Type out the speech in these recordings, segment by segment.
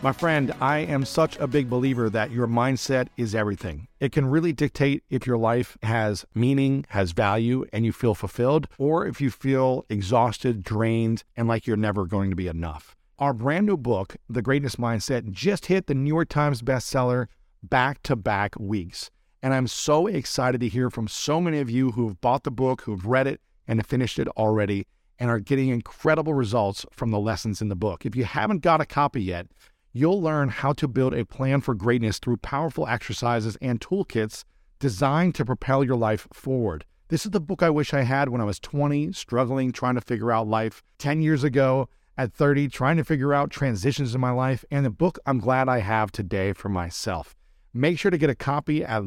My friend, I am such a big believer that your mindset is everything. It can really dictate if your life has meaning, has value, and you feel fulfilled, or if you feel exhausted, drained, and like you're never going to be enough. Our brand new book, The Greatness Mindset, just hit the New York Times bestseller back-to-back weeks. And I'm so excited to hear from so many of you who have bought the book, who have read it, and have finished it already, and are getting incredible results from the lessons in the book. If you haven't got a copy yet, you'll learn how to build a plan for greatness through powerful exercises and toolkits designed to propel your life forward. This is the book I wish I had when I was 20, struggling, trying to figure out life. 10 years ago, at 30, trying to figure out transitions in my life. And the book I'm glad I have today for myself. Make sure to get a copy at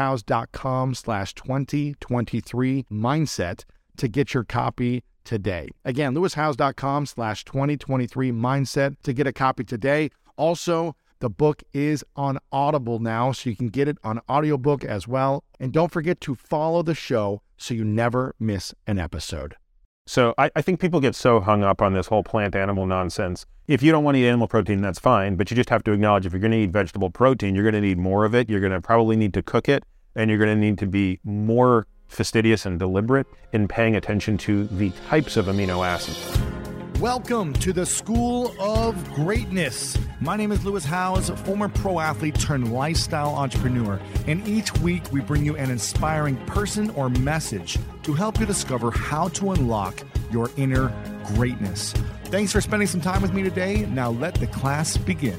lewishowes.com/2023mindset to get your copy today. Again, lewishowes.com/2023mindset to get a copy today. Also, the book is on Audible now, so you can get it on audiobook as well. And don't forget to follow the show so you never miss an episode. So I think people get so hung up on this whole plant-animal nonsense. If you don't want to eat animal protein, that's fine, but you just have to acknowledge if you're going to eat vegetable protein, you're going to need more of it. You're going to probably need to cook it, and you're going to need to be more fastidious and deliberate in paying attention to the types of amino acids. Welcome to the School of Greatness. My name is Lewis Howes, former pro athlete turned lifestyle entrepreneur. And each week we bring you an inspiring person or message to help you discover how to unlock your inner greatness. Thanks for spending some time with me today. Now let the class begin.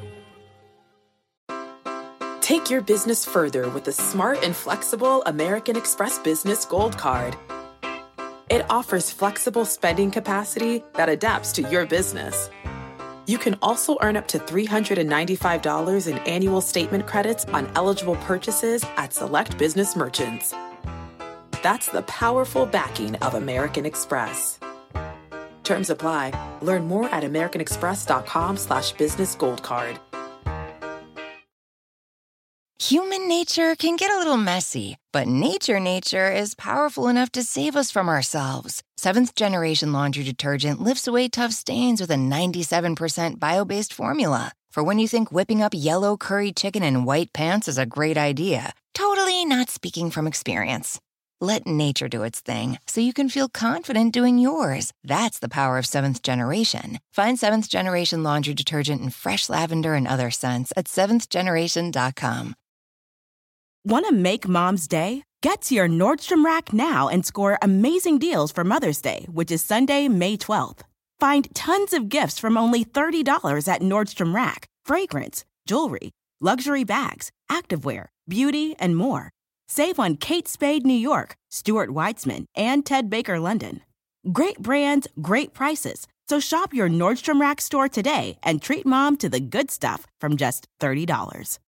Take your business further with the smart and flexible American Express Business Gold Card. It offers flexible spending capacity that adapts to your business. You can also earn up to $395 in annual statement credits on eligible purchases at select business merchants. That's the powerful backing of American Express. Terms apply. Learn more at americanexpress.com/businessgoldcard. Human nature can get a little messy, but nature is powerful enough to save us from ourselves. Seventh Generation Laundry Detergent lifts away tough stains with a 97% bio-based formula. For when you think whipping up yellow curry chicken in white pants is a great idea. Totally not speaking from experience. Let nature do its thing so you can feel confident doing yours. That's the power of Seventh Generation. Find Seventh Generation Laundry Detergent in fresh lavender and other scents at seventhgeneration.com. Want to make Mom's Day? Get to your Nordstrom Rack now and score amazing deals for Mother's Day, which is Sunday, May 12th. Find tons of gifts from only $30 at Nordstrom Rack. Fragrance, jewelry, luxury bags, activewear, beauty, and more. Save on Kate Spade New York, Stuart Weitzman, and Ted Baker London. Great brands, great prices. So shop your Nordstrom Rack store today and treat Mom to the good stuff from just $30.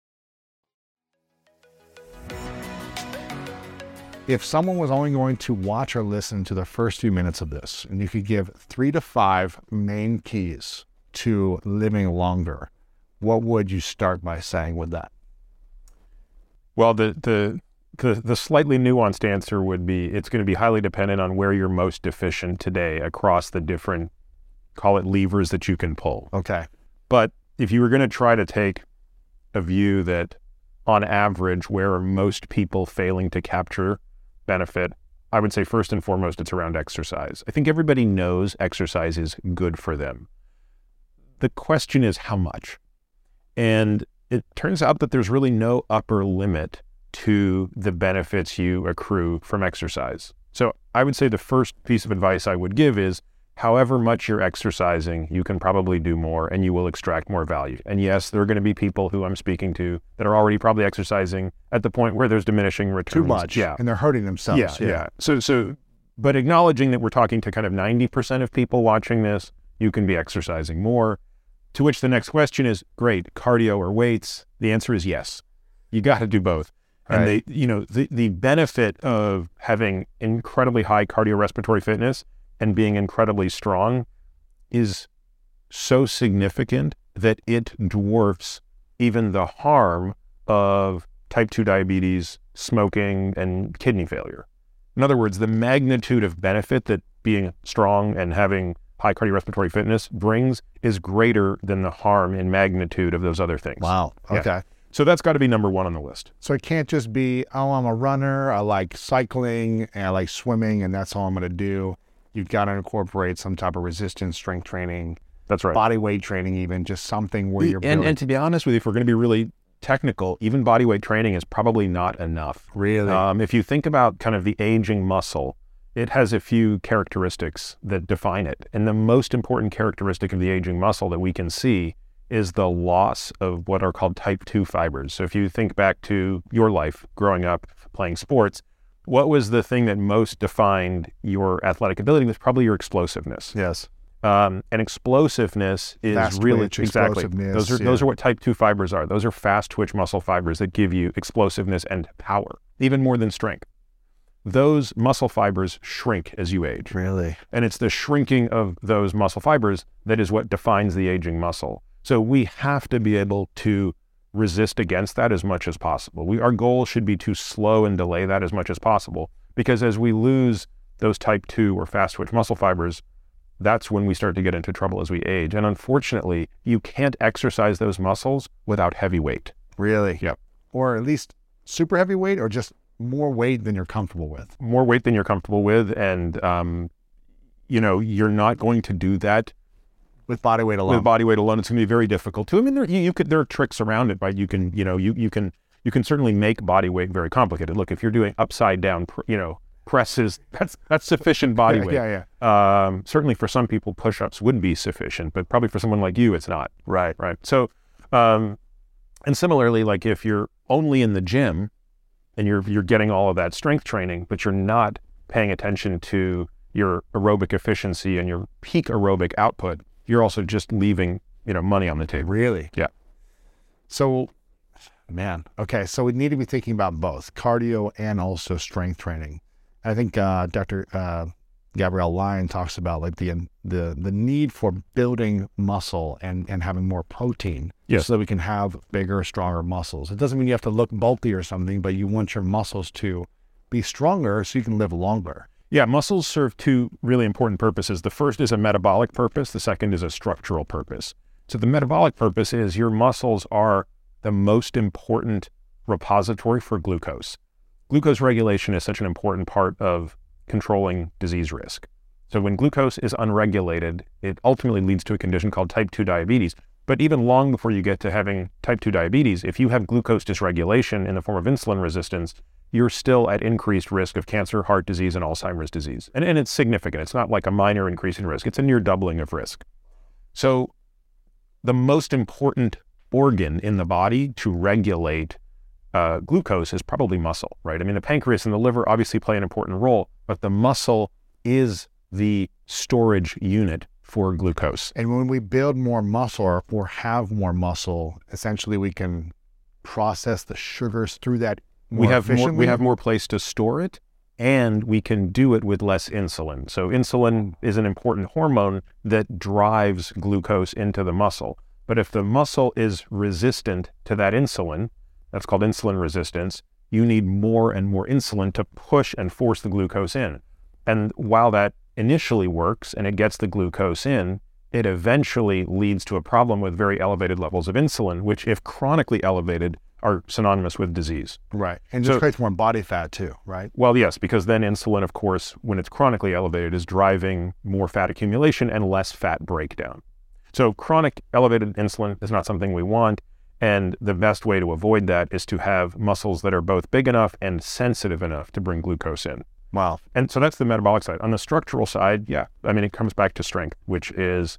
If someone was only going to watch or listen to the first few minutes of this, and you could give 3 to 5 main keys to living longer, what would you start by saying with that? Well, the slightly nuanced answer would be it's going to be highly dependent on where you're most deficient today across the different, call it levers that you can pull. Okay. But if you were going to try to take a view that on average, where are most people failing to capture benefit, I would say first and foremost, it's around exercise. I think everybody knows exercise is good for them. The question is how much? And it turns out that there's really no upper limit to the benefits you accrue from exercise. So I would say the first piece of advice I would give is however much you're exercising, you can probably do more and you will extract more value. And yes, there are going to be people who I'm speaking to that are already probably exercising at the point where there's diminishing returns. Too much. Yeah. And they're hurting themselves. Yeah. So, but acknowledging that we're talking to kind of 90% of people watching this, you can be exercising more. To which the next question is, great, cardio or weights? The answer is yes. You got to do both. Right. And the benefit of having incredibly high cardiorespiratory fitness and being incredibly strong is so significant that it dwarfs even the harm of type 2 diabetes, smoking, and kidney failure. In other words, the magnitude of benefit that being strong and having high cardiorespiratory fitness brings is greater than the harm in magnitude of those other things. Wow. Okay. Yeah. So that's got to be number one on the list. So it can't just be, oh, I'm a runner, I like cycling, and I like swimming, and that's all I'm going to do. You've got to incorporate some type of resistance, strength training. That's right. Body weight training, even just something where you're building. And to be honest with you, if we're going to be really technical, even body weight training is probably not enough. Really? If you think about kind of the aging muscle, it has a few characteristics that define it. And the most important characteristic of the aging muscle that we can see is the loss of what are called type 2 fibers. So if you think back to your life growing up playing sports, what was the thing that most defined your athletic ability? It was probably your explosiveness. Yes. And explosiveness is Fast really twitch, exactly explosiveness, those are what type 2 fibers are. Those are fast twitch muscle fibers that give you explosiveness and power, even more than strength. Those muscle fibers shrink as you age. Really? And it's the shrinking of those muscle fibers that is what defines the aging muscle. So we have to be able to resist against that as much as possible. Our goal should be to slow and delay that as much as possible, because as we lose those type 2 or fast twitch muscle fibers, that's when we start to get into trouble as we age. And unfortunately, you can't exercise those muscles without heavy weight. Really? Yep. Or at least super heavy weight, or just more weight than you're comfortable with? More weight than you're comfortable with. And, you're not going to do that with body weight alone. With body weight alone, it's going to be very difficult to. I mean, there are tricks around it, right? You can certainly make body weight very complicated. Look, if you're doing upside down, presses, that's sufficient body weight. Yeah. Certainly for some people, push-ups would be sufficient, but probably for someone like you, it's not. Right. So, and similarly, like if you're only in the gym and you're getting all of that strength training, but you're not paying attention to your aerobic efficiency and your peak aerobic output, you're also just leaving, money on the table. Really? Yeah. So, man, okay. So we need to be thinking about both cardio and also strength training. I think Dr. Gabrielle Lyon talks about like the need for building muscle and having more protein, yes, so that we can have bigger, stronger muscles. It doesn't mean you have to look bulky or something, but you want your muscles to be stronger so you can live longer. Yeah, muscles serve two really important purposes. The first is a metabolic purpose. The second is a structural purpose. So the metabolic purpose is your muscles are the most important repository for glucose. Glucose regulation is such an important part of controlling disease risk. So when glucose is unregulated, it ultimately leads to a condition called type 2 diabetes. But even long before you get to having type 2 diabetes, if you have glucose dysregulation in the form of insulin resistance, you're still at increased risk of cancer, heart disease, and Alzheimer's disease. And it's significant. It's not like a minor increase in risk. It's a near doubling of risk. So the most important organ in the body to regulate glucose is probably muscle, right? I mean, the pancreas and the liver obviously play an important role, but the muscle is the storage unit for glucose. And when we build more muscle or have more muscle, essentially we can process the sugars through that more efficiently. We have more place to store it, and we can do it with less insulin. So insulin is an important hormone that drives glucose into the muscle. But if the muscle is resistant to that insulin, that's called insulin resistance, you need more and more insulin to push and force the glucose in. And while that initially works and it gets the glucose in, it eventually leads to a problem with very elevated levels of insulin, which if chronically elevated are synonymous with disease. Right. And just creates more body fat too, right? Well, yes, because then insulin, of course, when it's chronically elevated, is driving more fat accumulation and less fat breakdown. So chronic elevated insulin is not something we want. And the best way to avoid that is to have muscles that are both big enough and sensitive enough to bring glucose in. Wow. And so that's the metabolic side. On the structural side, yeah, I mean, it comes back to strength, which is,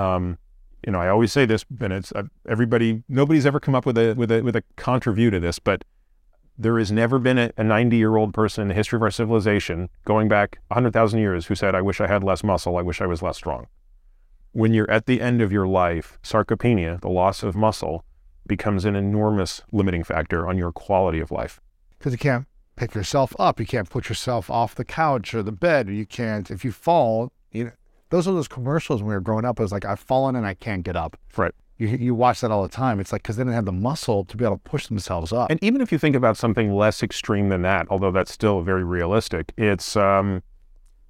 I always say this, and it's nobody's ever come up with a contra view to this, but there has never been a 90-year-old person in the history of our civilization, going back 100,000 years, who said, I wish I had less muscle, I wish I was less strong. When you're at the end of your life, sarcopenia, the loss of muscle, becomes an enormous limiting factor on your quality of life. Because you can't pick yourself up. You can't put yourself off the couch or the bed. You can't, if you fall, those are those commercials when we were growing up. It was like, I've fallen and I can't get up. Right. You watch that all the time. It's like, because they didn't have the muscle to be able to push themselves up. And even if you think about something less extreme than that, although that's still very realistic, it's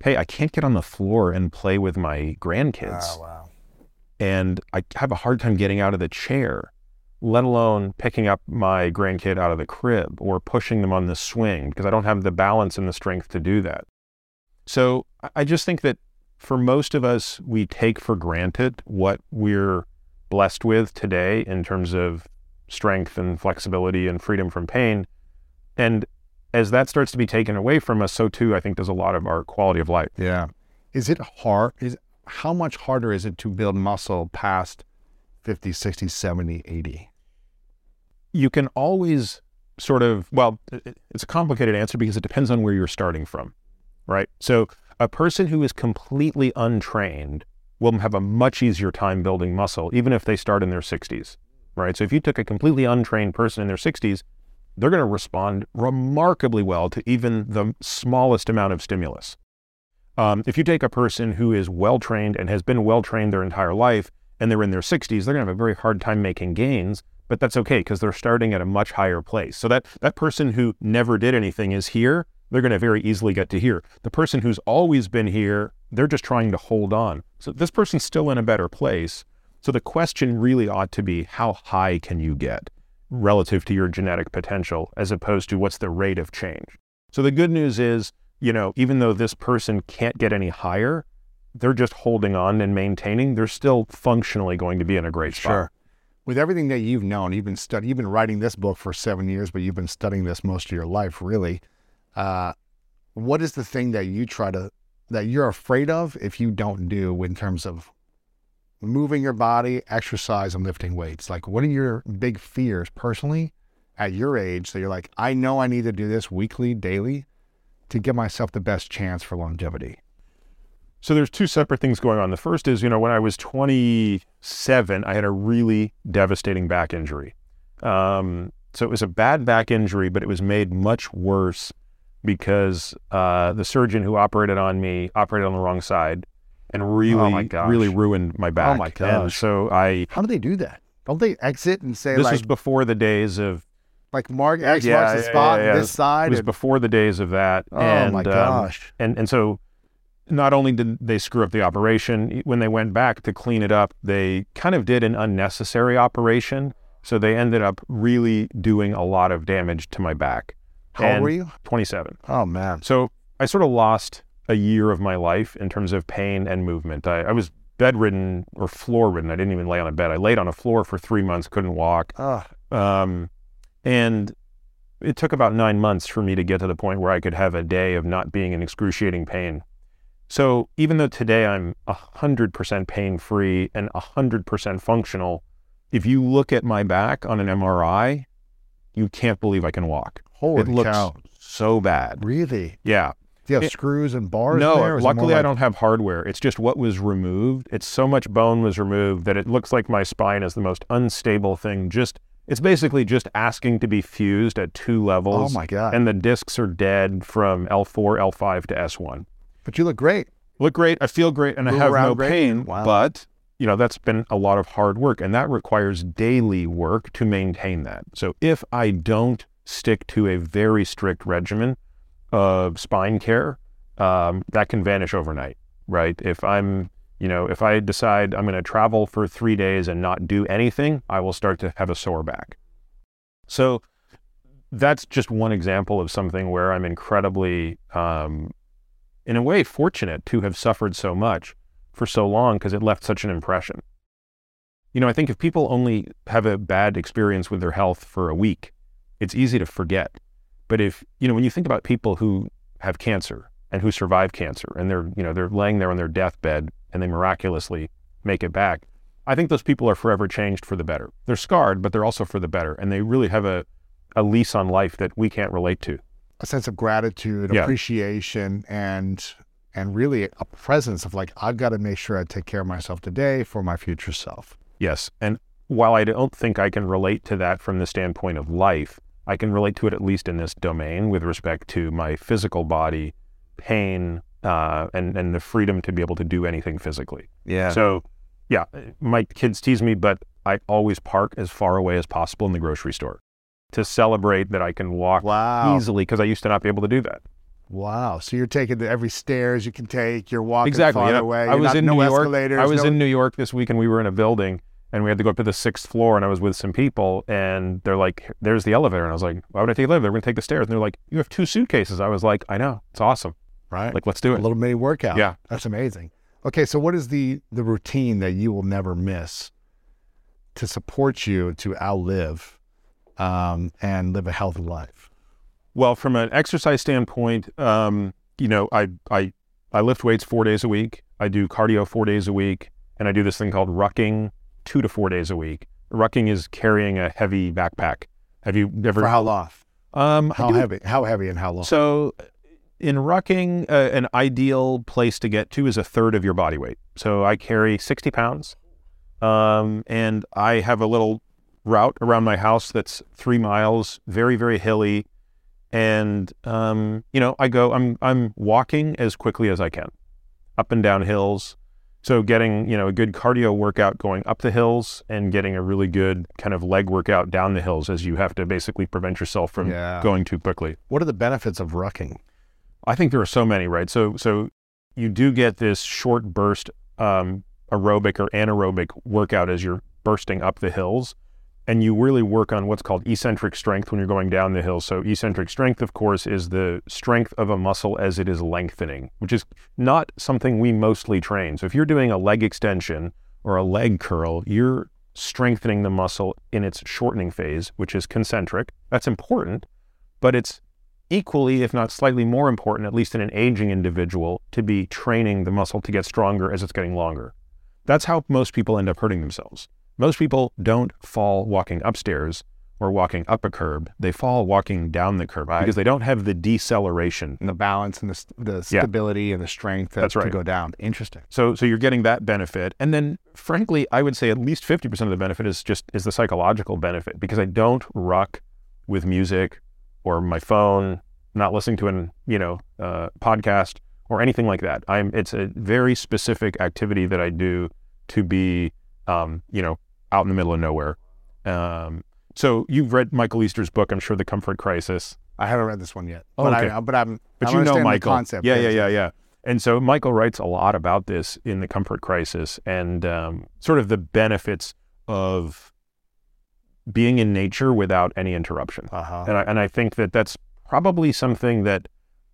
hey, I can't get on the floor and play with my grandkids. Oh, wow. And I have a hard time getting out of the chair, let alone picking up my grandkid out of the crib or pushing them on the swing, because I don't have the balance and the strength to do that. So I just think that for most of us, we take for granted what we're blessed with today in terms of strength and flexibility and freedom from pain. And as that starts to be taken away from us, so too, I think does a lot of our quality of life. Yeah. Is it hard? How much harder is it to build muscle past 50, 60, 70, 80? You can always sort of, well, it's a complicated answer because it depends on where you're starting from, right? So a person who is completely untrained will have a much easier time building muscle, even if they start in their 60s, right? So if you took a completely untrained person in their 60s, they're going to respond remarkably well to even the smallest amount of stimulus. If you take a person who is well-trained and has been well-trained their entire life, and they're in their 60s, they're going to have a very hard time making gains, but that's okay because they're starting at a much higher place. So that person who never did anything is here, they're going to very easily get to here. The person who's always been here, they're just trying to hold on. So this person's still in a better place. So the question really ought to be, how high can you get relative to your genetic potential, as opposed to what's the rate of change? So the good news is, even though this person can't get any higher, they're just holding on and maintaining. They're still functionally going to be in a great spot. Sure. With everything that you've known, you've been writing this book for 7 years, but you've been studying this most of your life, really. What is the thing that you're afraid of if you don't do in terms of moving your body, exercise, and lifting weights? Like, what are your big fears personally at your age that you're like, I know I need to do this weekly, daily to give myself the best chance for longevity? So there's two separate things going on. The first is, when I was 27, I had a really devastating back injury. So it was a bad back injury, but it was made much worse because the surgeon who operated on me operated on the wrong side and really ruined my back. Oh my gosh. And so How do they do that? Don't they exit and say, this was before the days of... Like marks the spot, this side? It was before the days of that. Oh my gosh. And so not only did they screw up the operation, when they went back to clean it up, they kind of did an unnecessary operation. So they ended up really doing a lot of damage to my back. How old were you? 27. Oh man. So I sort of lost a year of my life in terms of pain and movement. I was bedridden or floor ridden. I didn't even lay on a bed. I laid on a floor for 3 months, couldn't walk. And it took about 9 months for me to get to the point where I could have a day of not being in excruciating pain. So even though today I'm 100% pain-free and 100% functional, if you look at my back on an MRI, you can't believe I can walk. Holy cow. Looks so bad. Really? Yeah. Do you have screws and bars No, there? luckily I don't have hardware. It's just what was removed. It's so much bone was removed that it looks like my spine is the most unstable thing. It's basically just asking to be fused at 2 levels. Oh my God. And the discs are dead from L4, L5 to S1. But you look great. Look great, I feel great, and I have no pain. Wow. But, that's been a lot of hard work, and that requires daily work to maintain that. So if I don't stick to a very strict regimen of spine care, that can vanish overnight, right? If I decide I'm going to travel for 3 days and not do anything, I will start to have a sore back. So that's just one example of something where I'm incredibly, in a way, fortunate to have suffered so much for so long because it left such an impression. I think if people only have a bad experience with their health for a week, it's easy to forget. But if, when you think about people who have cancer and who survive cancer and they're laying there on their deathbed and they miraculously make it back, I think those people are forever changed for the better. They're scarred, but they're also for the better. And they really have a lease on life that we can't relate to. A sense of gratitude, appreciation, and really a presence of like, I've got to make sure I take care of myself today for my future self. Yes. And while I don't think I can relate to that from the standpoint of life, I can relate to it at least in this domain with respect to my physical body, pain, and the freedom to be able to do anything physically. Yeah. So, yeah, my kids tease me, but I always park as far away as possible in the grocery store to celebrate that I can walk easily because I used to not be able to do that. Wow. So you're taking every stairs you can take. You're walking Exactly. farther Yeah. away. I was in New York. Escalators, I was in New York this week, and we were in a building, and we had to go up to the 6th floor, and I was with some people, and they're like, "There's the elevator," and I was like, "Why would I take the elevator? They're going to take the stairs." And they're like, "You have 2 suitcases." I was like, "I know. It's awesome. Right. Like, let's do A it." little mini workout. Yeah. That's amazing. Okay. So what is the routine that you will never miss to support you to outlive and live a healthy life? Well, from an exercise standpoint, you know, I lift weights 4 days a week. I do cardio 4 days a week, and I do this thing called rucking 2 to 4 days a week. Rucking is carrying a heavy backpack. Have you ever? For how long? How heavy? How heavy and how long? So in rucking, an ideal place to get to is a third of your body weight. So I carry 60 pounds, and I have a little route around my house that's 3 miles, very, very hilly. And, you know, I'm walking as quickly as I can, up and down hills. So getting, you know, a good cardio workout going up the hills and getting a really good kind of leg workout down the hills, as you have to basically prevent yourself from going too quickly. What are the benefits of rucking? I think there are so many, right? So you do get this short burst aerobic or anaerobic workout as you're bursting up the hills. And you really work on what's called eccentric strength when you're going down the hill. So eccentric strength, of course, is the strength of a muscle as it is lengthening, which is not something we mostly train. So if you're doing a leg extension or a leg curl, you're strengthening the muscle in its shortening phase, which is concentric. That's important, but it's equally, if not slightly more important, at least in an aging individual, to be training the muscle to get stronger as it's getting longer. That's how most people end up hurting themselves. Most people don't fall walking upstairs or walking up a curb. They fall walking down the curb because they don't have the deceleration. And the balance and the stability and the strength to go down. Interesting. So you're getting that benefit. And then, frankly, I would say at least 50% of the benefit is the psychological benefit, because I don't ruck with music or my phone, not listening to an podcast or anything like that. It's a very specific activity that I do to be out in the middle of nowhere. So you've read Michael Easter's book, I'm sure, The Comfort Crisis. I haven't read this one yet. Oh, okay. But you know Michael. The concept. Yeah. And so Michael writes a lot about this in The Comfort Crisis, and sort of the benefits of being in nature without any interruption. And I think that that's probably something that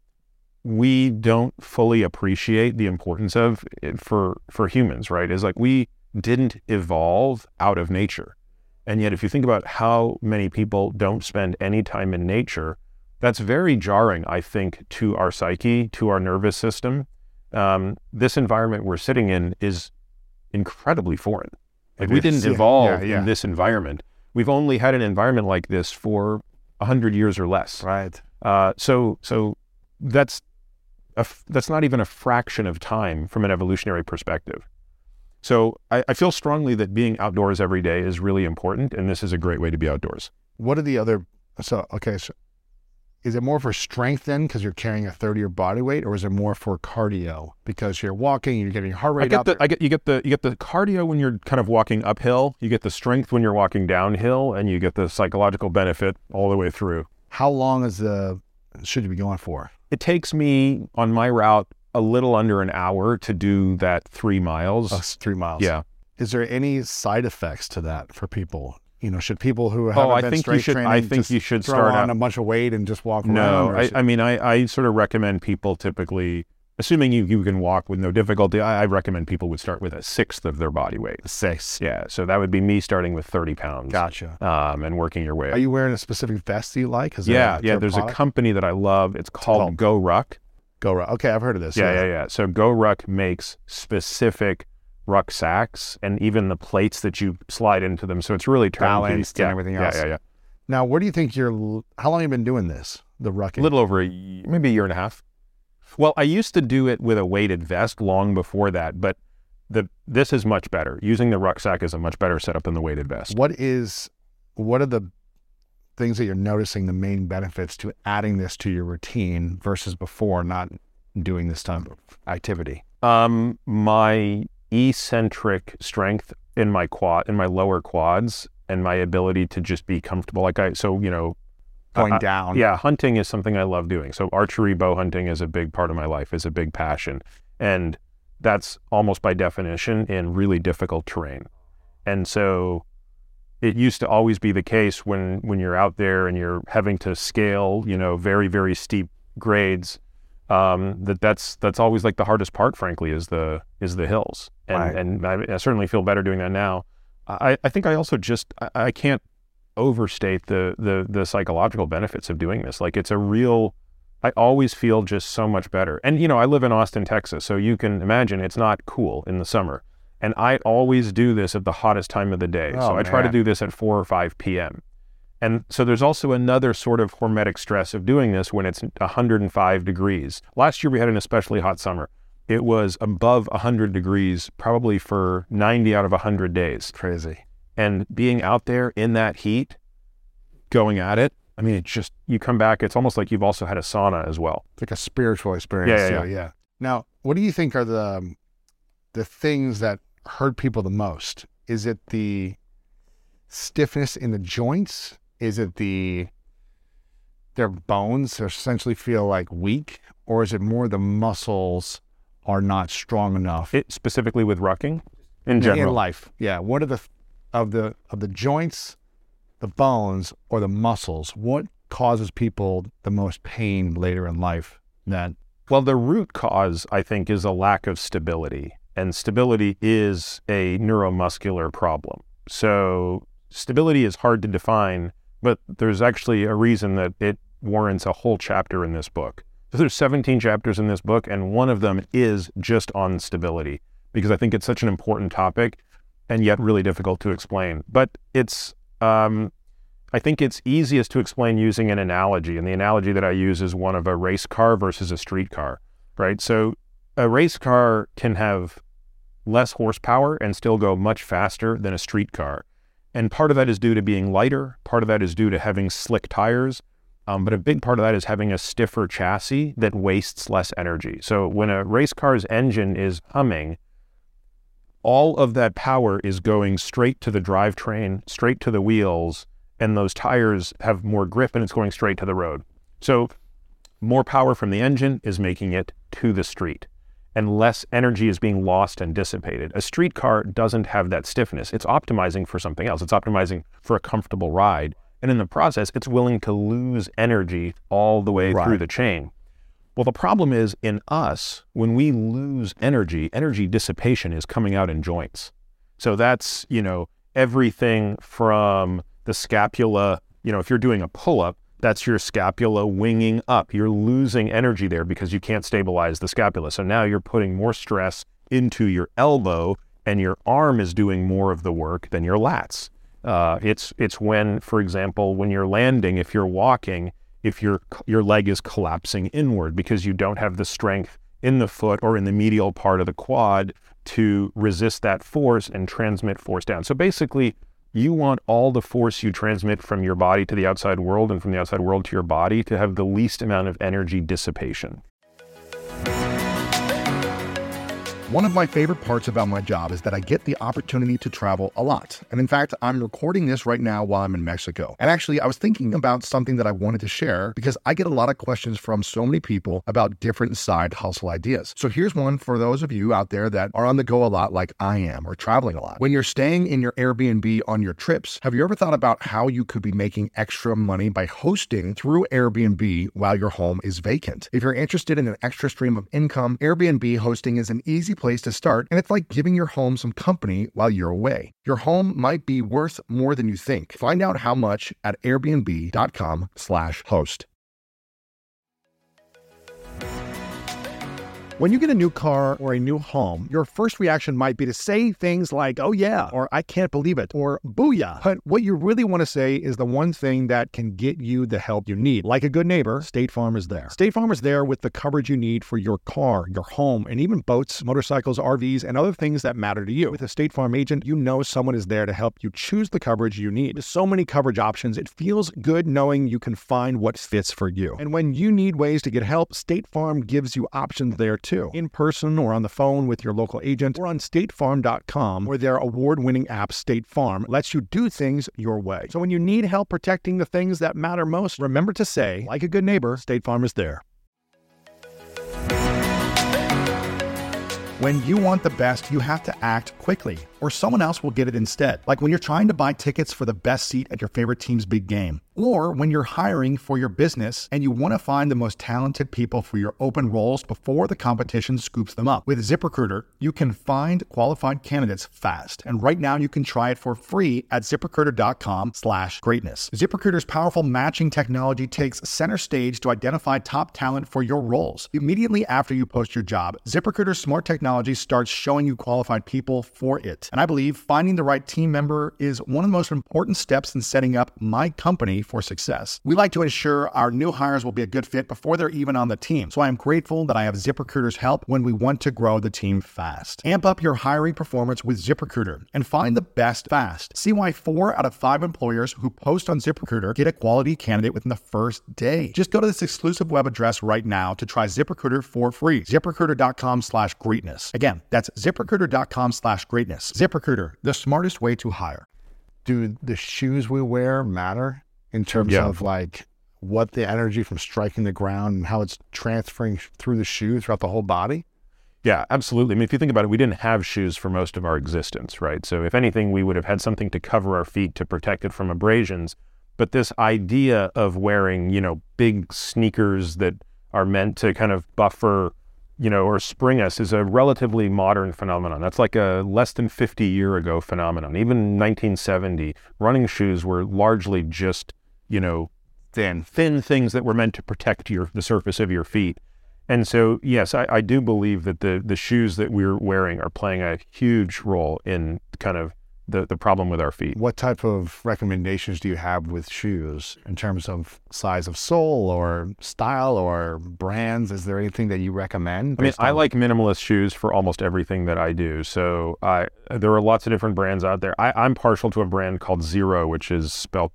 we don't fully appreciate the importance of for humans, right? Is like we didn't evolve out of nature. And yet if you think about how many people don't spend any time in nature, that's very jarring, I think, to our psyche, to our nervous system. This environment we're sitting in is incredibly foreign. Like we didn't evolve in this environment. We've only had an environment like this for 100 years or less. Right. So that's not even a fraction of time from an evolutionary perspective. So I feel strongly that being outdoors every day is really important, and this is a great way to be outdoors. What are the other, so is it more for strength then, because you're carrying a third of your body weight, or is it more for cardio because you're walking, you're getting your heart rate up? You get the cardio when you're kind of walking uphill, you get the strength when you're walking downhill, and you get the psychological benefit all the way through. How long should you be going for? It takes me on my route a little under an hour to do that 3 miles. 3 miles. Yeah. Is there any side effects to that for people? Should people who haven't been strength training I think you should throw start on out a bunch of weight and just walk around? No, I sort of recommend people typically, assuming you can walk with no difficulty, I recommend people would start with 1/6 of their body weight. 6. Yeah. So that would be me starting with 30 pounds. Gotcha. And working your way up. Are you wearing a specific vest that you like? Yeah. There's a company that I love. It's called GoRuck. GoRuck. Okay, I've heard of this. Yeah. So GoRuck makes specific rucksacks and even the plates that you slide into them. So it's really balanced and everything else. Yeah. Now, where do you think how long have you been doing this? The rucking? A little over maybe a year and a half. Well, I used to do it with a weighted vest long before that, but this is much better. Using the rucksack is a much better setup than the weighted vest. What are the things that you're noticing, the main benefits to adding this to your routine versus before not doing this type of activity? My eccentric strength in my lower quads, and my ability to just be comfortable. going down. Yeah, hunting is something I love doing. So archery, bow hunting is a big part of my life, is a big passion. And that's almost by definition in really difficult terrain. And so it used to always be the case when you're out there and you're having to scale, very, very steep grades, that's always like the hardest part, frankly, is the hills. And I certainly feel better doing that now. I think I also I can't overstate the psychological benefits of doing this. Like I always feel just so much better. And, I live in Austin, Texas, so you can imagine it's not cool in the summer. And I always do this at the hottest time of the day. So I try to do this at 4 or 5 p.m. And so there's also another sort of hormetic stress of doing this when it's 105 degrees. Last year we had an especially hot summer. It was above 100 degrees probably for 90 out of 100 days. Crazy. And being out there in that heat, going at it, I mean, you come back, it's almost like you've also had a sauna as well. It's like a spiritual experience. Yeah. Now, what do you think are the things that hurt people the most? Is it the stiffness in the joints? Is it their bones essentially feel like weak? Or is it more the muscles are not strong enough? Specifically with rucking in general? In life, yeah. What are of the joints, the bones, or the muscles? What causes people the most pain later in life? Well, the root cause, I think, is a lack of stability. And stability is a neuromuscular problem. So stability is hard to define, but there's actually a reason that it warrants a whole chapter in this book. So there's 17 chapters in this book, and one of them is just on stability, because I think it's such an important topic and yet really difficult to explain. But I think it's easiest to explain using an analogy, and the analogy that I use is one of a race car versus a street car, right? So a race car can have less horsepower and still go much faster than a street car. And part of that is due to being lighter, part of that is due to having slick tires, but a big part of that is having a stiffer chassis that wastes less energy. So when a race car's engine is humming, all of that power is going straight to the drivetrain, straight to the wheels, and those tires have more grip and it's going straight to the road. So more power from the engine is making it to the street, and less energy is being lost and dissipated. A street car doesn't have that stiffness. It's optimizing for something else. It's optimizing for a comfortable ride. And in the process, it's willing to lose energy all the way through the chain. Well, the problem is in us, when we lose energy dissipation is coming out in joints. So that's, everything from the scapula, if you're doing a pull-up, that's your scapula winging up. You're losing energy there because you can't stabilize the scapula. So now you're putting more stress into your elbow, and your arm is doing more of the work than your lats. It's when, for example, when you're landing, if you're walking, if your leg is collapsing inward because you don't have the strength in the foot or in the medial part of the quad to resist that force and transmit force down. So basically, you want all the force you transmit from your body to the outside world and from the outside world to your body to have the least amount of energy dissipation. One of my favorite parts about my job is that I get the opportunity to travel a lot. And in fact, I'm recording this right now while I'm in Mexico. And actually, I was thinking about something that I wanted to share because I get a lot of questions from so many people about different side hustle ideas. So here's one for those of you out there that are on the go a lot like I am, or traveling a lot. When you're staying in your Airbnb on your trips, have you ever thought about how you could be making extra money by hosting through Airbnb while your home is vacant? If you're interested in an extra stream of income, Airbnb hosting is an easy place to start, and it's like giving your home some company while you're away. Your home might be worth more than you think. Find out how much at airbnb.com/host. When you get a new car or a new home, your first reaction might be to say things like, "Oh yeah," or "I can't believe it," or "Booyah." But what you really want to say is the one thing that can get you the help you need. Like a good neighbor, State Farm is there. State Farm is there with the coverage you need for your car, your home, and even boats, motorcycles, RVs, and other things that matter to you. With a State Farm agent, you know someone is there to help you choose the coverage you need. With so many coverage options, it feels good knowing you can find what fits for you. And when you need ways to get help, State Farm gives you options there too. too, in person or on the phone with your local agent or on statefarm.com, where their award-winning app State Farm lets you do things your way. So when you need help protecting the things that matter most, remember to say, like a good neighbor, State Farm is there. When you want the best, you have to act quickly, or someone else will get it instead. Like when you're trying to buy tickets for the best seat at your favorite team's big game. Or when you're hiring for your business and you want to find the most talented people for your open roles before the competition scoops them up. With ZipRecruiter, you can find qualified candidates fast. And right now you can try it for free at ZipRecruiter.com/greatness. ZipRecruiter's powerful matching technology takes center stage to identify top talent for your roles. Immediately after you post your job, ZipRecruiter's smart technology starts showing you qualified people for it. And I believe finding the right team member is one of the most important steps in setting up my company for success. We like to ensure our new hires will be a good fit before they're even on the team. So I am grateful that I have ZipRecruiter's help when we want to grow the team fast. Amp up your hiring performance with ZipRecruiter and find the best fast. See why 4 out of 5 employers who post on ZipRecruiter get a quality candidate within the first day. Just go to this exclusive web address right now to try ZipRecruiter for free. ZipRecruiter.com/greatness. Again, that's ZipRecruiter.com/greatness. ZipRecruiter, the smartest way to hire. Do the shoes we wear matter in terms of like what the energy from striking the ground and how it's transferring through the shoe throughout the whole body? Yeah, absolutely. I mean, if you think about it, we didn't have shoes for most of our existence, right? So if anything, we would have had something to cover our feet to protect it from abrasions. But this idea of wearing, big sneakers that are meant to kind of buffer, or spring us is a relatively modern phenomenon. That's like a less than 50-year ago phenomenon. Even in 1970, running shoes were largely just, thin things that were meant to protect the surface of your feet. And so, yes, I do believe that the shoes that we're wearing are playing a huge role in kind of the problem with our feet. What type of recommendations do you have with shoes in terms of size of sole or style or brands? Is there anything that you recommend? I mean, I like minimalist shoes for almost everything that I do. So there are lots of different brands out there. I'm partial to a brand called Xero, which is spelled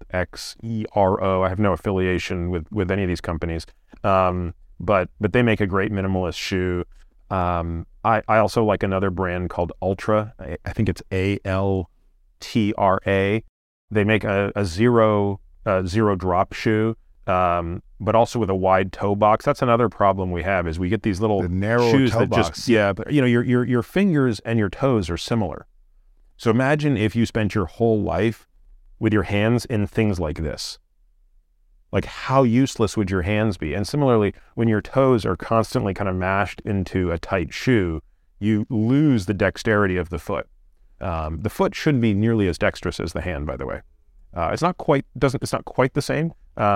Xero. I have no affiliation with any of these companies. But they make a great minimalist shoe. I also like another brand called Ultra. I think it's ALTRA. They make a zero drop shoe, but also with a wide toe box. That's another problem we have is we get these little narrow shoes toe that box. but your fingers and your toes are similar. So imagine if you spent your whole life with your hands in things like this. Like how useless would your hands be? And similarly, when your toes are constantly kind of mashed into a tight shoe, you lose the dexterity of the foot. The foot shouldn't be nearly as dexterous as the hand, by the way. It's not quite the same,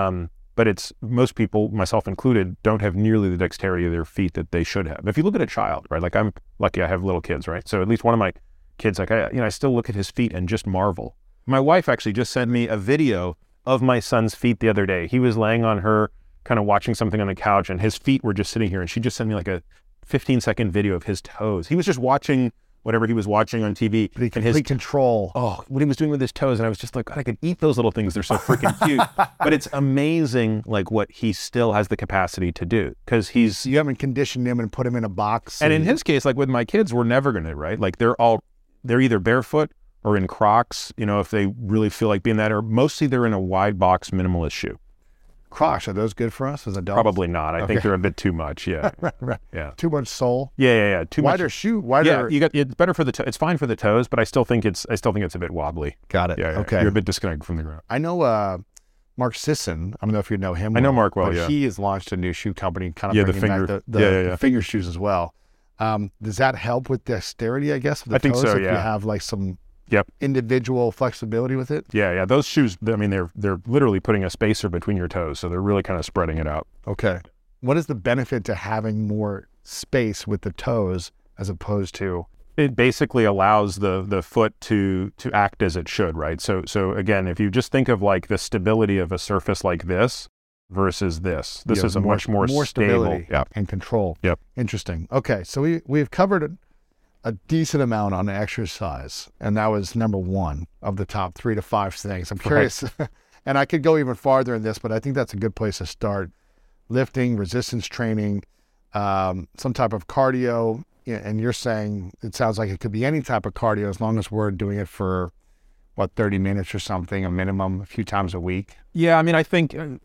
but most people, myself included, don't have nearly the dexterity of their feet that they should have. If you look at a child, right? Like I'm lucky I have little kids, right? So at least one of my kids, like I still look at his feet and just marvel. My wife actually just sent me a video of my son's feet the other day. He was laying on her, kind of watching something on the couch, and his feet were just sitting here, and she just sent me like a 15-second video of his toes. He was just watching whatever he was watching on TV. And his control. Oh, what he was doing with his toes, and I was just like, God, I could eat those little things. They're so freaking cute. But it's amazing, like what he still has the capacity to do, because you haven't conditioned him and put him in a box. And in his case, like with my kids, we're never gonna, right? Like they're either barefoot or in Crocs, if they really feel like being that, or mostly they're in a wide box minimalist shoe. Crocs, are those good for us as adults? Probably not. I think they're a bit too much. Yeah. Right. Yeah. Too much sole. Yeah. Too wider much. shoe. Wider. Yeah. It's better for the toe. It's fine for the toes, but I still think it's a bit wobbly. Got it. Yeah. Okay. You're a bit disconnected from the ground. I know Mark Sisson. I don't know if you know him. I know Mark well. But yeah. he has launched a new shoe company, kind of bringing back the finger shoes as well. Does that help with dexterity? I guess of the I think toes, so. if Yeah. you have like some Yep. individual flexibility with it. Yeah. Those shoes, I mean, they're literally putting a spacer between your toes, so they're really kind of spreading it out. Okay. What is the benefit to having more space with the toes as opposed to? It basically allows the foot to act as it should, right? So again, if you just think of like the stability of a surface like this versus this is a much more stability stable and control. Yep. Interesting. Okay, so we've covered a decent amount on exercise, and that was number one of the top 3 to 5 things. I'm curious, and I could go even farther in this, but I think that's a good place to start. Lifting, resistance training, some type of cardio, and you're saying it sounds like it could be any type of cardio as long as we're doing it for, 30 minutes or something, a minimum, a few times a week? Yeah, I mean, I think, again,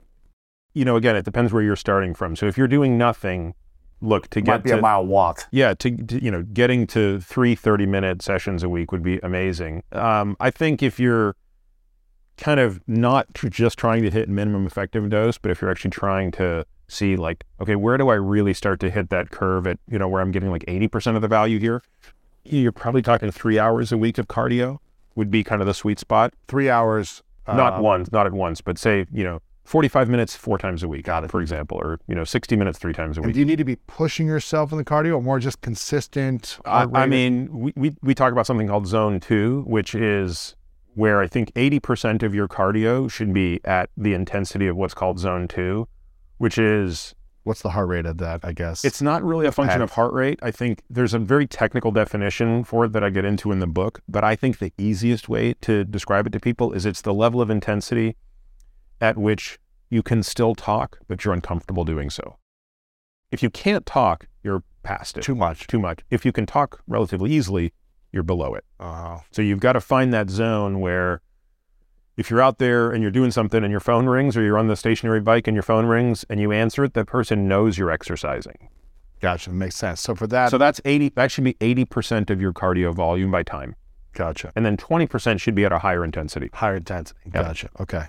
it depends where you're starting from. So if you're doing nothing, look, to get Might be a mile walk. Yeah, getting to 3 30-minute sessions a week would be amazing. I think if you're kind of not just trying to hit minimum effective dose, but if you're actually trying to see like, okay, where do I really start to hit that curve at, where I'm getting like 80% of the value here, you're probably talking 3 hours a week of cardio would be kind of the sweet spot. 3 hours. Not at once, but say, 45 minutes 4 times a week, for example, or, 60 minutes 3 times a week. Do you need to be pushing yourself in the cardio or more just consistent? I mean, we talk about something called zone 2, which is where I think 80% of your cardio should be at the intensity of what's called zone 2, which is... What's the heart rate of that, I guess? It's not really a function of heart rate. I think there's a very technical definition for it that I get into in the book, but I think the easiest way to describe it to people is it's the level of intensity at which you can still talk, but you're uncomfortable doing so. If you can't talk, you're past it. Too much. If you can talk relatively easily, you're below it. So you've got to find that zone where if you're out there and you're doing something and your phone rings, or you're on the stationary bike and your phone rings and you answer it, that person knows you're exercising. Gotcha. Makes sense. So for that... So that should be 80% of your cardio volume by time. Gotcha. And then 20% should be at a higher intensity. Higher intensity. Gotcha. Yep. Okay.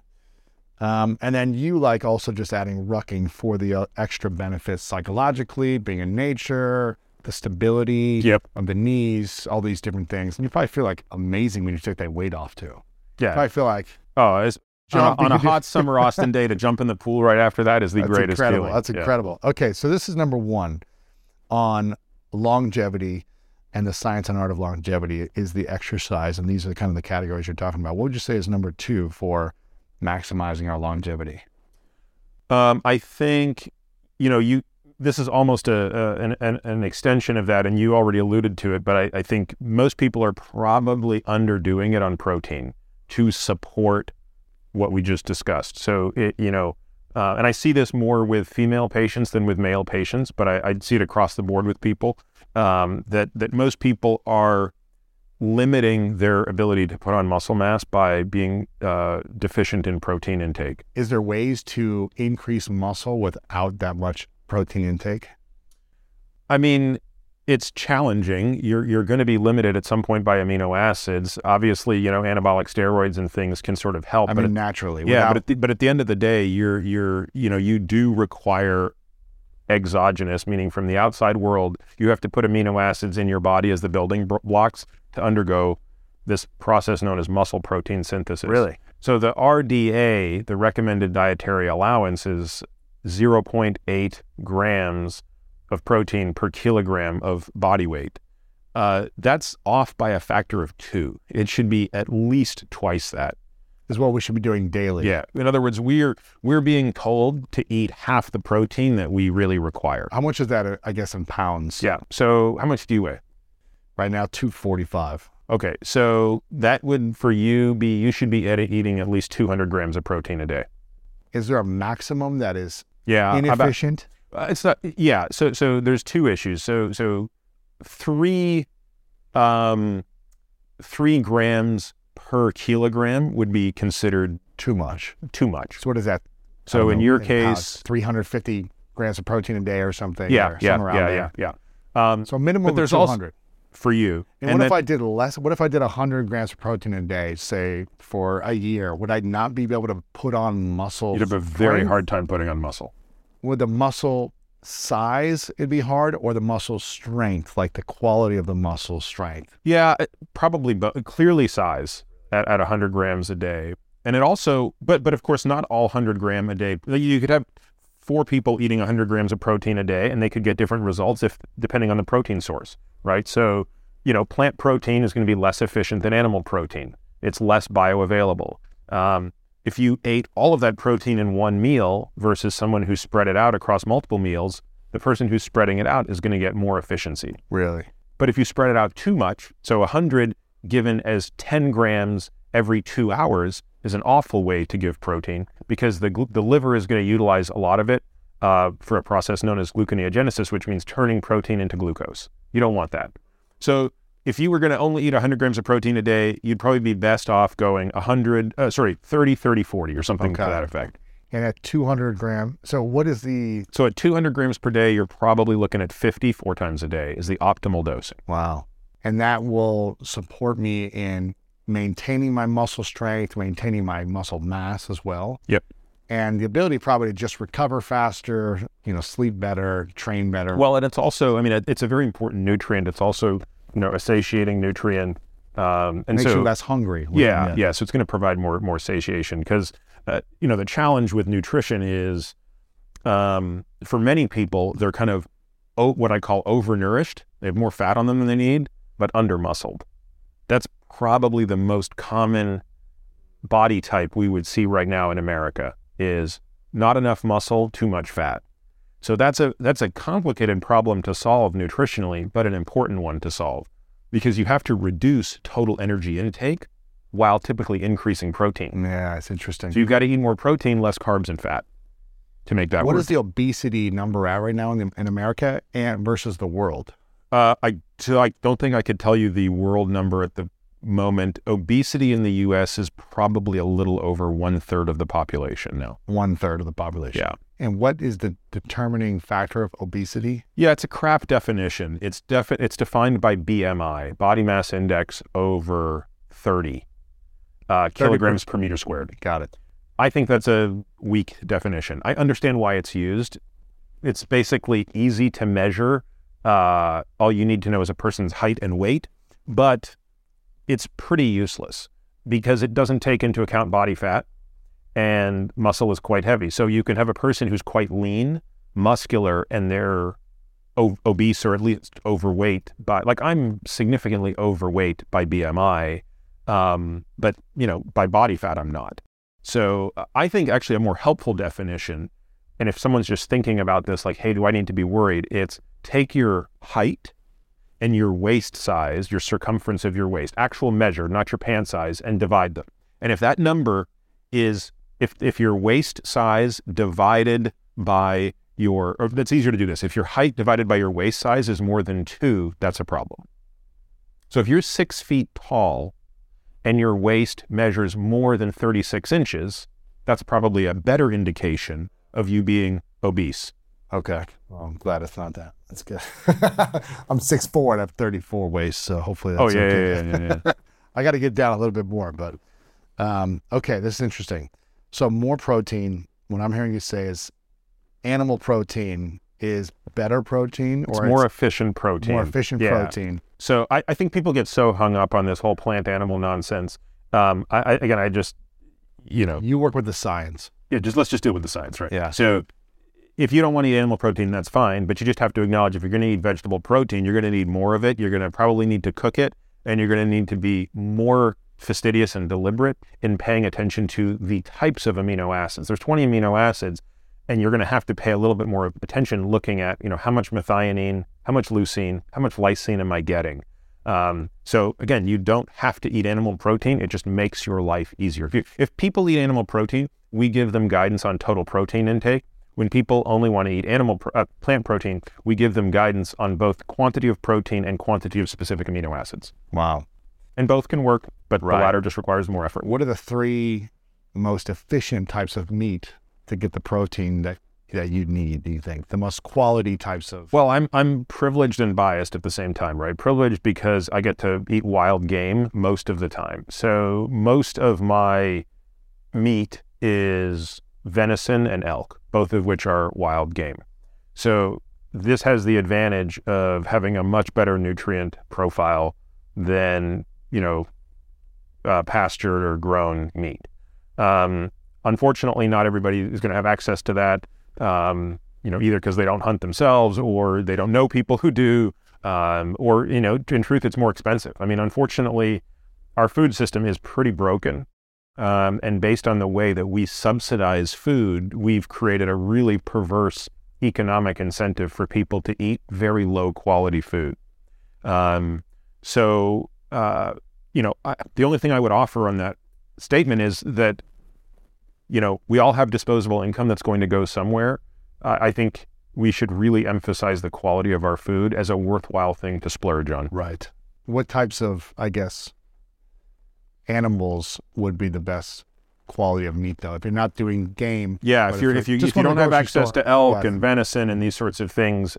And then you like also just adding rucking for the extra benefits psychologically, being in nature, the stability of the knees, all these different things. And you probably feel like amazing when you take that weight off too. Yeah. I feel like... it's on a hot summer Austin day to jump in the pool right after that is the greatest feeling. That's incredible. Okay, so this is number 1 on longevity, and the science and art of longevity is the exercise, and these are kind of the categories you're talking about. What would you say is number 2 for maximizing our longevity? I think, this is almost an extension of that, and you already alluded to it, but I think most people are probably underdoing it on protein to support what we just discussed. So, and I see this more with female patients than with male patients, but I see it across the board with people, that most people are limiting their ability to put on muscle mass by being deficient in protein intake. Is there ways to increase muscle without that much protein intake? I mean, it's challenging. You're going to be limited at some point by amino acids. Obviously, anabolic steroids and things can sort of help. Naturally. Yeah, but at the end of the day, you do require exogenous, meaning from the outside world, you have to put amino acids in your body as the building blocks to undergo this process known as muscle protein synthesis. Really? So the RDA, the recommended dietary allowance, is 0.8 grams of protein per kilogram of body weight. That's off by a factor of 2. It should be at least twice that. Is what we should be doing daily. Yeah. In other words, we're being told to eat half the protein that we really require. How much is that, I guess, in pounds? Yeah. So how much do you weigh? Right now, 245. Okay. So that would, for you, you should be eating at least 200 grams of protein a day. Is there a maximum that is inefficient? It's not. Yeah. So there's 2 issues. So 3 grams per kilogram would be considered too much. Too much. So what is that? So in your case, 350 grams of protein a day or something. Yeah. So minimum of 200 for you. And what if I did less? What if I did 100 grams of protein a day, say for a year? Would I not be able to put on muscle? You'd have a very hard time putting on muscle. Would the muscle size it'd be hard, or the muscle strength, like the quality of the muscle strength? Yeah, probably, but clearly size at 100 grams a day. And it also, but of course not all 100 gram a day. You could have 4 people eating 100 grams of protein a day, and they could get different results depending on the protein source, right? So, plant protein is going to be less efficient than animal protein. It's less bioavailable. If you ate all of that protein in one meal versus someone who spread it out across multiple meals, the person who's spreading it out is going to get more efficiency. Really? But if you spread it out too much, so 100 given as 10 grams every 2 hours is an awful way to give protein, because the liver is going to utilize a lot of it for a process known as gluconeogenesis, which means turning protein into glucose. You don't want that. So if you were going to only eat 100 grams of protein a day, you'd probably be best off going 30, 30, 40 or something to that effect. And at 200 grams, so what is So at 200 grams per day, you're probably looking at 50 4 times a day is the optimal dosing. Wow. And that will support me in maintaining my muscle strength, maintaining my muscle mass as well. Yep. And the ability probably to just recover faster, sleep better, train better. Well, and it's also, it's a very important nutrient. It's also, a satiating nutrient. And makes you less hungry. Yeah. So it's going to provide more satiation because, the challenge with nutrition is, for many people, they're kind of what I call overnourished. They have more fat on them than they need, but under-muscled. That's probably the most common body type we would see right now in America is not enough muscle, too much fat. So that's a complicated problem to solve nutritionally, but an important one to solve because you have to reduce total energy intake while typically increasing protein. Yeah, it's interesting. So you've got to eat more protein, less carbs and fat to make that work. What is the obesity number at right now in America and versus the world? I don't think I could tell you the world number at the moment. Obesity in the U.S. is probably a little over 1/3 of the population now. 1/3 of the population. Yeah. And what is the determining factor of obesity? Yeah, it's a crap definition. It's defined by BMI, body mass index over 30 kilograms per meter squared. Got it. I think that's a weak definition. I understand why it's used. It's basically easy to measure. All you need to know is a person's height and weight, but it's pretty useless because it doesn't take into account body fat and muscle is quite heavy. So you can have a person who's quite lean, muscular, and they're obese or at least overweight. I'm significantly overweight by BMI, but by body fat, I'm not. So I think actually a more helpful definition, and if someone's just thinking about this, like, hey, do I need to be worried? It's take your height and your waist size, your circumference of your waist, actual measure, not your pant size, and divide them. And if that number is, if your waist size divided by that's easier to do this. If your height divided by your waist size is more than 2, that's a problem. So if you're 6 feet tall and your waist measures more than 36 inches, that's probably a better indication of you being obese. Okay. Well, I'm glad it's not that. That's good. I'm 6'4" and I have 34 waist, so hopefully that's okay. Yeah. I got to get down a little bit more, but okay, this is interesting. So more protein, what I'm hearing you say is animal protein is better protein, or it's more efficient protein. More efficient protein. So I think people get so hung up on this whole plant-animal nonsense. I just, You work with the science. Yeah, let's just deal with the science, right? Yeah. So if you don't want to eat animal protein, that's fine, but you just have to acknowledge if you're going to eat vegetable protein, you're going to need more of it. You're going to probably need to cook it, and you're going to need to be more fastidious and deliberate in paying attention to the types of amino acids. There's 20 amino acids, and you're going to have to pay a little bit more attention looking at, how much methionine, how much leucine, how much lysine am I getting? So again, you don't have to eat animal protein. It just makes your life easier. If people eat animal protein, we give them guidance on total protein intake. When people only want to eat plant protein, we give them guidance on both quantity of protein and quantity of specific amino acids. Wow. And both can work, but the latter just requires more effort. What are the 3 most efficient types of meat to get the protein that you need, do you think? The most quality types of... Well, I'm privileged and biased at the same time, right? Privileged because I get to eat wild game most of the time. So most of my meat is venison and elk, both of which are wild game. So this has the advantage of having a much better nutrient profile than, pastured or grown meat. Unfortunately, not everybody is going to have access to that, either because they don't hunt themselves or they don't know people who do, or, in truth, it's more expensive. Unfortunately, our food system is pretty broken. And based on the way that we subsidize food, we've created a really perverse economic incentive for people to eat very low quality food. The only thing I would offer on that statement is that, we all have disposable income that's going to go somewhere. I think we should really emphasize the quality of our food as a worthwhile thing to splurge on. Right. What types of, I guess, animals would be the best quality of meat, though? If you're not doing game. Yeah, if you don't have access to elk and venison and these sorts of things,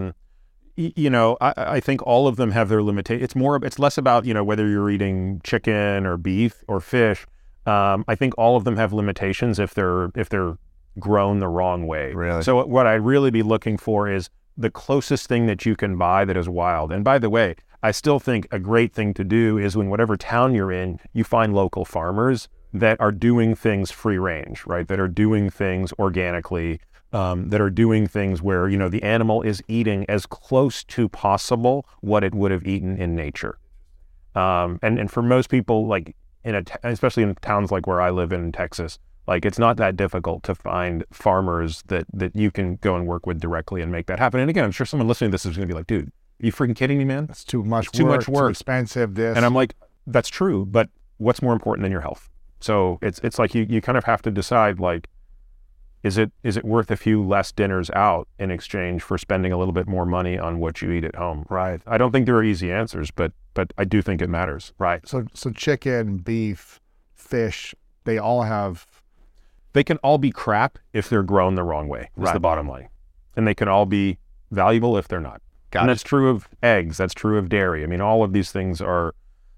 I think all of them have their limitations. It's less about, whether you're eating chicken or beef or fish. I think all of them have limitations if they're grown the wrong way. Really? So what I'd really be looking for is the closest thing that you can buy that is wild. And by the way, I still think a great thing to do is when whatever town you're in, you find local farmers that are doing things free range, right? That are doing things organically, that are doing things where, the animal is eating as close to possible what it would have eaten in nature. And for most people, like especially in towns like where I live in Texas, like it's not that difficult to find farmers that you can go and work with directly and make that happen. And again, I'm sure someone listening to this is going to be like, dude, are you freaking kidding me, man? It's too much work, too expensive, this. And I'm like, that's true, but what's more important than your health? So it's like you kind of have to decide, like, is it worth a few less dinners out in exchange for spending a little bit more money on what you eat at home? Right. I don't think there are easy answers, but I do think it matters. Right. So chicken, beef, fish, they can all be crap if they're grown the wrong way. That's the bottom line. And they can all be valuable if they're not. That's true of eggs. That's true of dairy. I mean, all of these things are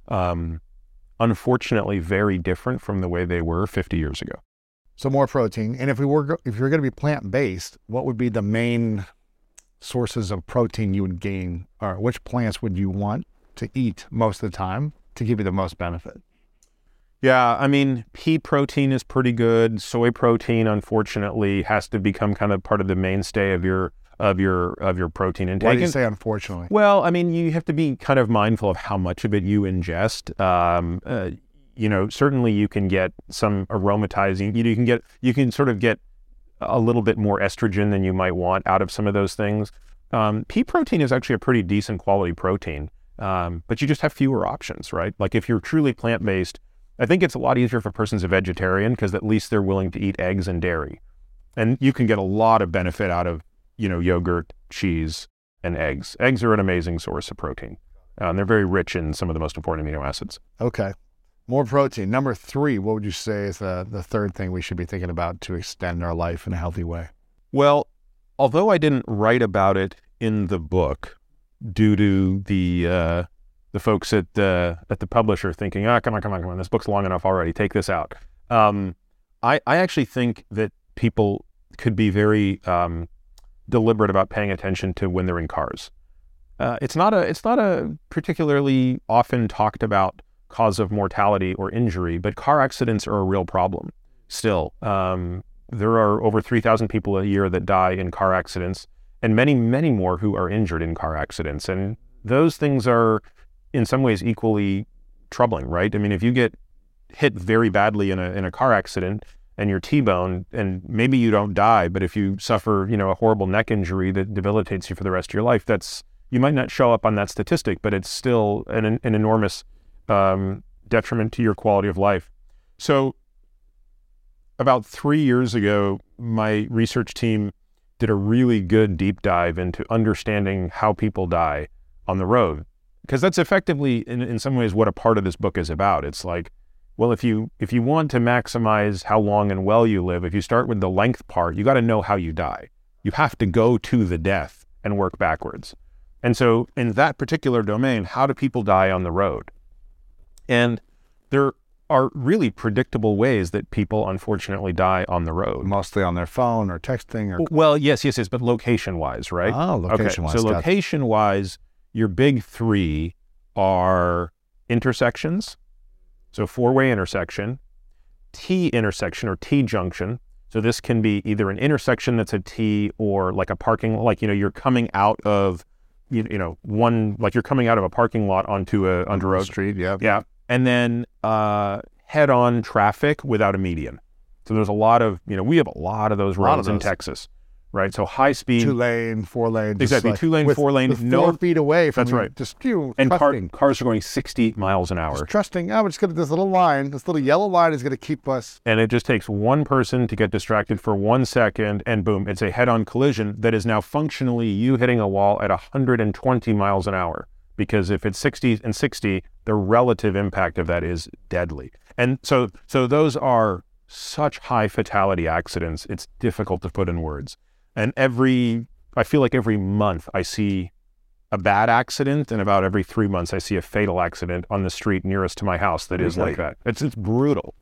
unfortunately very different from the way they were 50 years ago. So more protein. And if you're going to be plant-based, what would be the main sources of protein you would gain? Or which plants would you want to eat most of the time to give you the most benefit? Yeah, I mean, pea protein is pretty good. Soy protein, unfortunately, has to become kind of part of the mainstay of your protein intake. Why do you say unfortunately? Well, I mean, you have to be kind of mindful of how much of it you ingest. Certainly you can get some aromatizing. You can sort of get a little bit more estrogen than you might want out of some of those things. Pea protein is actually a pretty decent quality protein, but you just have fewer options, right? Like if you're truly plant-based, I think it's a lot easier if a person's a vegetarian because at least they're willing to eat eggs and dairy. And you can get a lot of benefit out of, yogurt, cheese, and eggs. Eggs are an amazing source of protein. They're very rich in some of the most important amino acids. Okay. More protein. Number 3, what would you say is the third thing we should be thinking about to extend our life in a healthy way? Well, although I didn't write about it in the book due to the folks at the publisher thinking, come on, this book's long enough already, take this out. I actually think that people could be very deliberate about paying attention to when they're in cars. It's not a particularly often talked about cause of mortality or injury, but car accidents are a real problem still. There are over 3,000 people a year that die in car accidents, and many, many more who are injured in car accidents. And those things are in some ways equally troubling, right? I mean, if you get hit very badly in a car accident and you're T-boned, and maybe you don't die, but if you suffer, a horrible neck injury that debilitates you for the rest of your life, you might not show up on that statistic, but it's still an enormous detriment to your quality of life. So about 3 years ago, my research team did a really good deep dive into understanding how people die on the road. Because that's effectively, in some ways, what a part of this book is about. It's like, well, if you want to maximize how long and well you live, if you start with the length part, you got to know how you die. You have to go to the death and work backwards. And so in that particular domain, how do people die on the road? And there are really predictable ways that people unfortunately die on the road. Mostly on their phone or texting or... Well, yes, but location-wise, right? Oh, location-wise. Okay. So location-wise, your big 3 are intersections. So 4-way intersection, T intersection or T junction. So this can be either an intersection that's a T or like a parking, like, you're coming out of, you're coming out of a parking lot onto a road. Street, yeah. Yeah. And then head-on traffic without a median. So there's a lot of, we have a lot of those roads in Texas. right? So high speed. 2-lane, 4-lane. Exactly, like 2-lane, 4-lane. With 4 feet away from that's you, right. Just and trusting. cars are going 60 miles an hour. Just trusting, we're just going to, this little line, this little yellow line is going to keep us. And it just takes one person to get distracted for 1 second, and boom, it's a head-on collision that is now functionally you hitting a wall at 120 miles an hour. Because if it's 60 and 60, the relative impact of that is deadly. And so those are such high fatality accidents, it's difficult to put in words. And I feel like every month I see a bad accident, and about every 3 months I see a fatal accident on the street nearest to my house that is like that. It's brutal.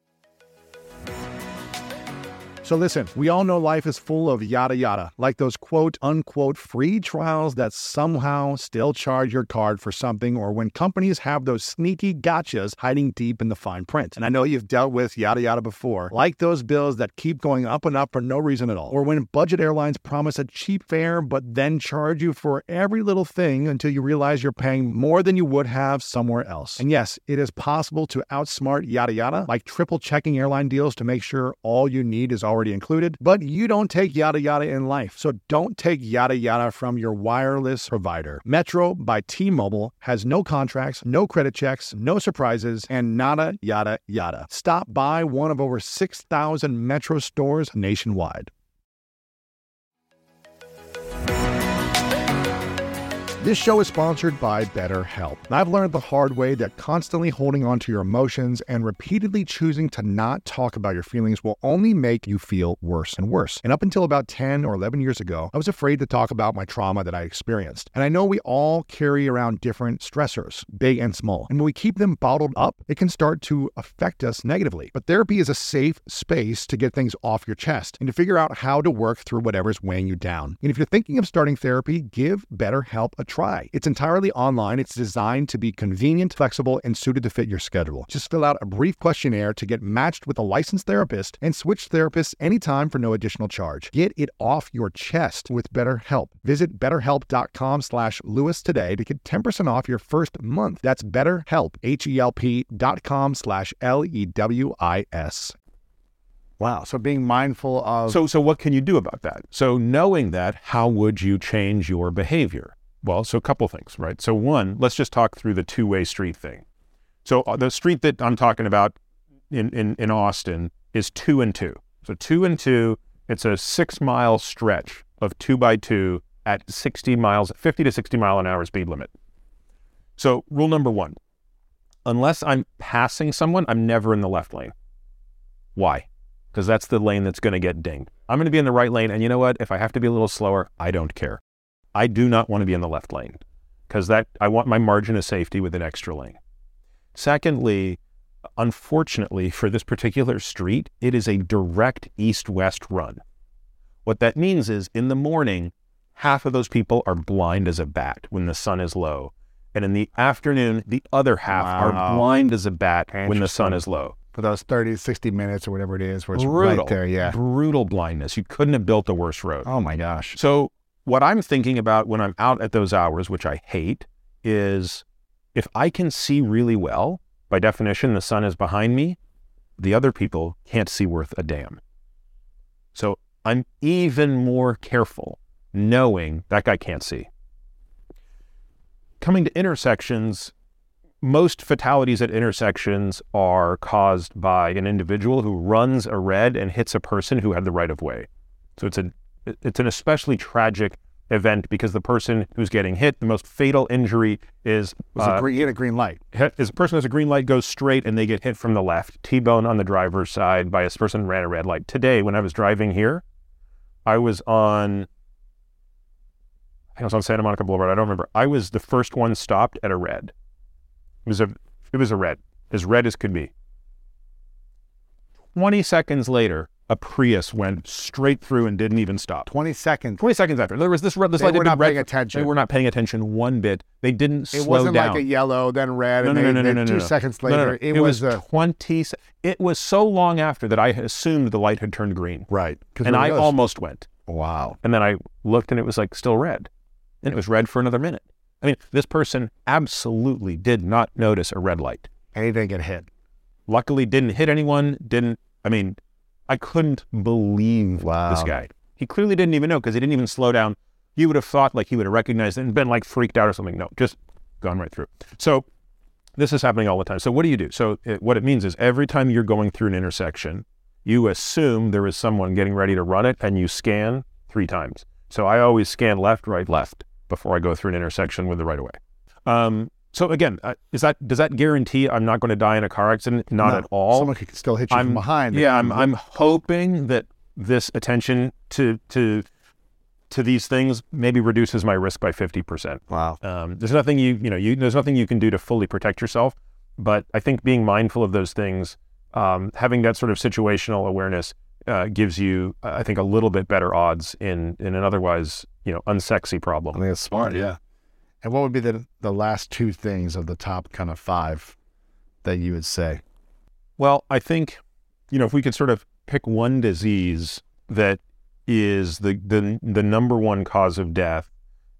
So listen, we all know life is full of yada yada, like those quote unquote free trials that somehow still charge your card for something, or when companies have those sneaky gotchas hiding deep in the fine print. And I know you've dealt with yada yada before, like those bills that keep going up and up for no reason at all, or when budget airlines promise a cheap fare but then charge you for every little thing until you realize you're paying more than you would have somewhere else. And yes, it is possible to outsmart yada yada, like triple checking airline deals to make sure all you need is already included, but you don't take yada yada in life. So don't take yada yada from your wireless provider. Metro by T-Mobile has no contracts, no credit checks, no surprises, and nada yada yada. Stop by one of over 6,000 Metro stores nationwide. This show is sponsored by BetterHelp. And I've learned the hard way that constantly holding on to your emotions and repeatedly choosing to not talk about your feelings will only make you feel worse and worse. And up until about 10 or 11 years ago, I was afraid to talk about my trauma that I experienced. And I know we all carry around different stressors, big and small. And when we keep them bottled up, it can start to affect us negatively. But therapy is a safe space to get things off your chest and to figure out how to work through whatever's weighing you down. And if you're thinking of starting therapy, give BetterHelp a try. It's entirely online. It's designed to be convenient, flexible, and suited to fit your schedule. Just fill out a brief questionnaire to get matched with a licensed therapist and switch therapists anytime for no additional charge. Get it off your chest with BetterHelp. Visit BetterHelp.com/Lewis today to get 10% off your first month. That's BetterHelp, HELP.com/LEWIS. Wow. So being mindful of... So what can you do about that? So knowing that, how would you change your behavior? Well, so a couple things, right? So one, let's just talk through the two-way street thing. So the street that I'm talking about in Austin is 2 and 2. So 2 and 2, it's a 6-mile stretch of 2x2 at 50 to 60 mile an hour speed limit. So rule number one, unless I'm passing someone, I'm never in the left lane. Why? Because that's the lane that's going to get dinged. I'm going to be in the right lane, and you know what? If I have to be a little slower, I don't care. I do not want to be in the left lane because I want my margin of safety with an extra lane. Secondly, unfortunately for this particular street, it is a direct east-west run. What that means is in the morning, half of those people are blind as a bat when the sun is low. And in the afternoon, the other half are blind as a bat when the sun is low. For those 30, 60 minutes or whatever it is, where it's brutal, right there, yeah. Brutal blindness. You couldn't have built a worse road. Oh my gosh. So what I'm thinking about when I'm out at those hours, which I hate, is if I can see really well, by definition, the sun is behind me, the other people can't see worth a damn. So I'm even more careful knowing that guy can't see. Coming to intersections, most fatalities at intersections are caused by an individual who runs a red and hits a person who had the right of way. So it's an especially tragic event because the person who's getting hit, the most fatal injury is... He had a green light. Is a person who has a green light goes straight and they get hit from the left. T-bone on the driver's side by a person who ran a red light. Today, when I was driving here, I was on Santa Monica Boulevard. I don't remember. I was the first one stopped at a red. It was a red. As red as could be. 20 seconds later, a Prius went straight through and didn't even stop. 20 seconds. 20 seconds after. There was this light. They were not paying attention. They were not paying attention one bit. They didn't slow down. It wasn't like a yellow, then red, and 2 seconds later. It was 20. It was so long after that I assumed the light had turned green. Right. And I almost went. Wow. And then I looked and it was like still red. And it was red for another minute. I mean, this person absolutely did not notice a red light. And he didn't get hit. Luckily didn't hit anyone, I couldn't believe this guy. He clearly didn't even know because he didn't even slow down. You would have thought like he would have recognized it and been like freaked out or something. No, just gone right through. So this is happening all the time. So what do you do? So what it means is every time you're going through an intersection, you assume there is someone getting ready to run it and you scan 3 times. So I always scan left, right, left before I go through an intersection with the right of way. So again, does that guarantee I'm not going to die in a car accident? Not at all. Someone could still hit you from behind. Yeah, I'm hoping that this attention to these things maybe reduces my risk by 50%. Wow. There's nothing there's nothing you can do to fully protect yourself, but I think being mindful of those things, having that sort of situational awareness, gives you, I think, a little bit better odds in an otherwise, unsexy problem. I think it's smart. Yeah. And what would be the last 2 things of the top kind of 5 that you would say? Well, I think, if we could sort of pick one disease that is the number one cause of death,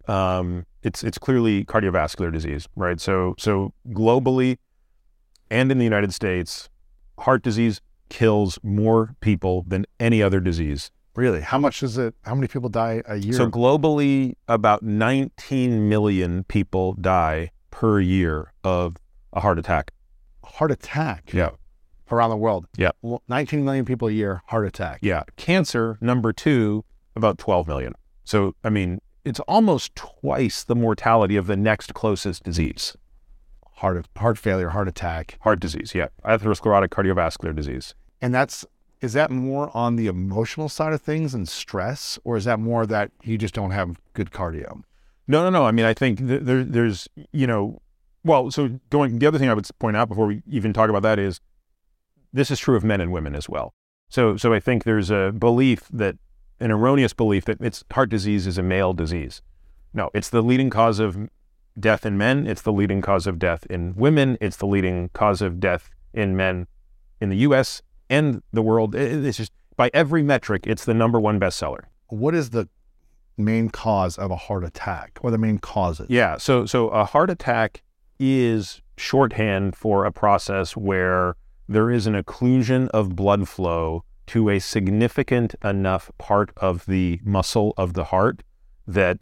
it's clearly cardiovascular disease, right? So globally and in the United States, heart disease kills more people than any other disease. Really? How much is it? How many people die a year? So globally, about 19 million people die per year of a heart attack. Heart attack? Yeah. Around the world? Yeah. 19 million people a year, heart attack. Yeah. Cancer, number 2, about 12 million. So, I mean, it's almost twice the mortality of the next closest disease. Heart failure, heart attack. Heart disease, yeah. Atherosclerotic cardiovascular disease. And is that more on the emotional side of things and stress, or is that more that you just don't have good cardio? No. I mean, I think there's, the other thing I would point out before we even talk about that is this is true of men and women as well. So I think there's an erroneous belief that heart disease is a male disease. No, it's the leading cause of death in men. It's the leading cause of death in women. It's the leading cause of death in men in the U.S. and the world. It's just, by every metric, it's the number 1 bestseller. What is the main cause of a heart attack, or the main causes? Yeah, so a heart attack is shorthand for a process where there is an occlusion of blood flow to a significant enough part of the muscle of the heart that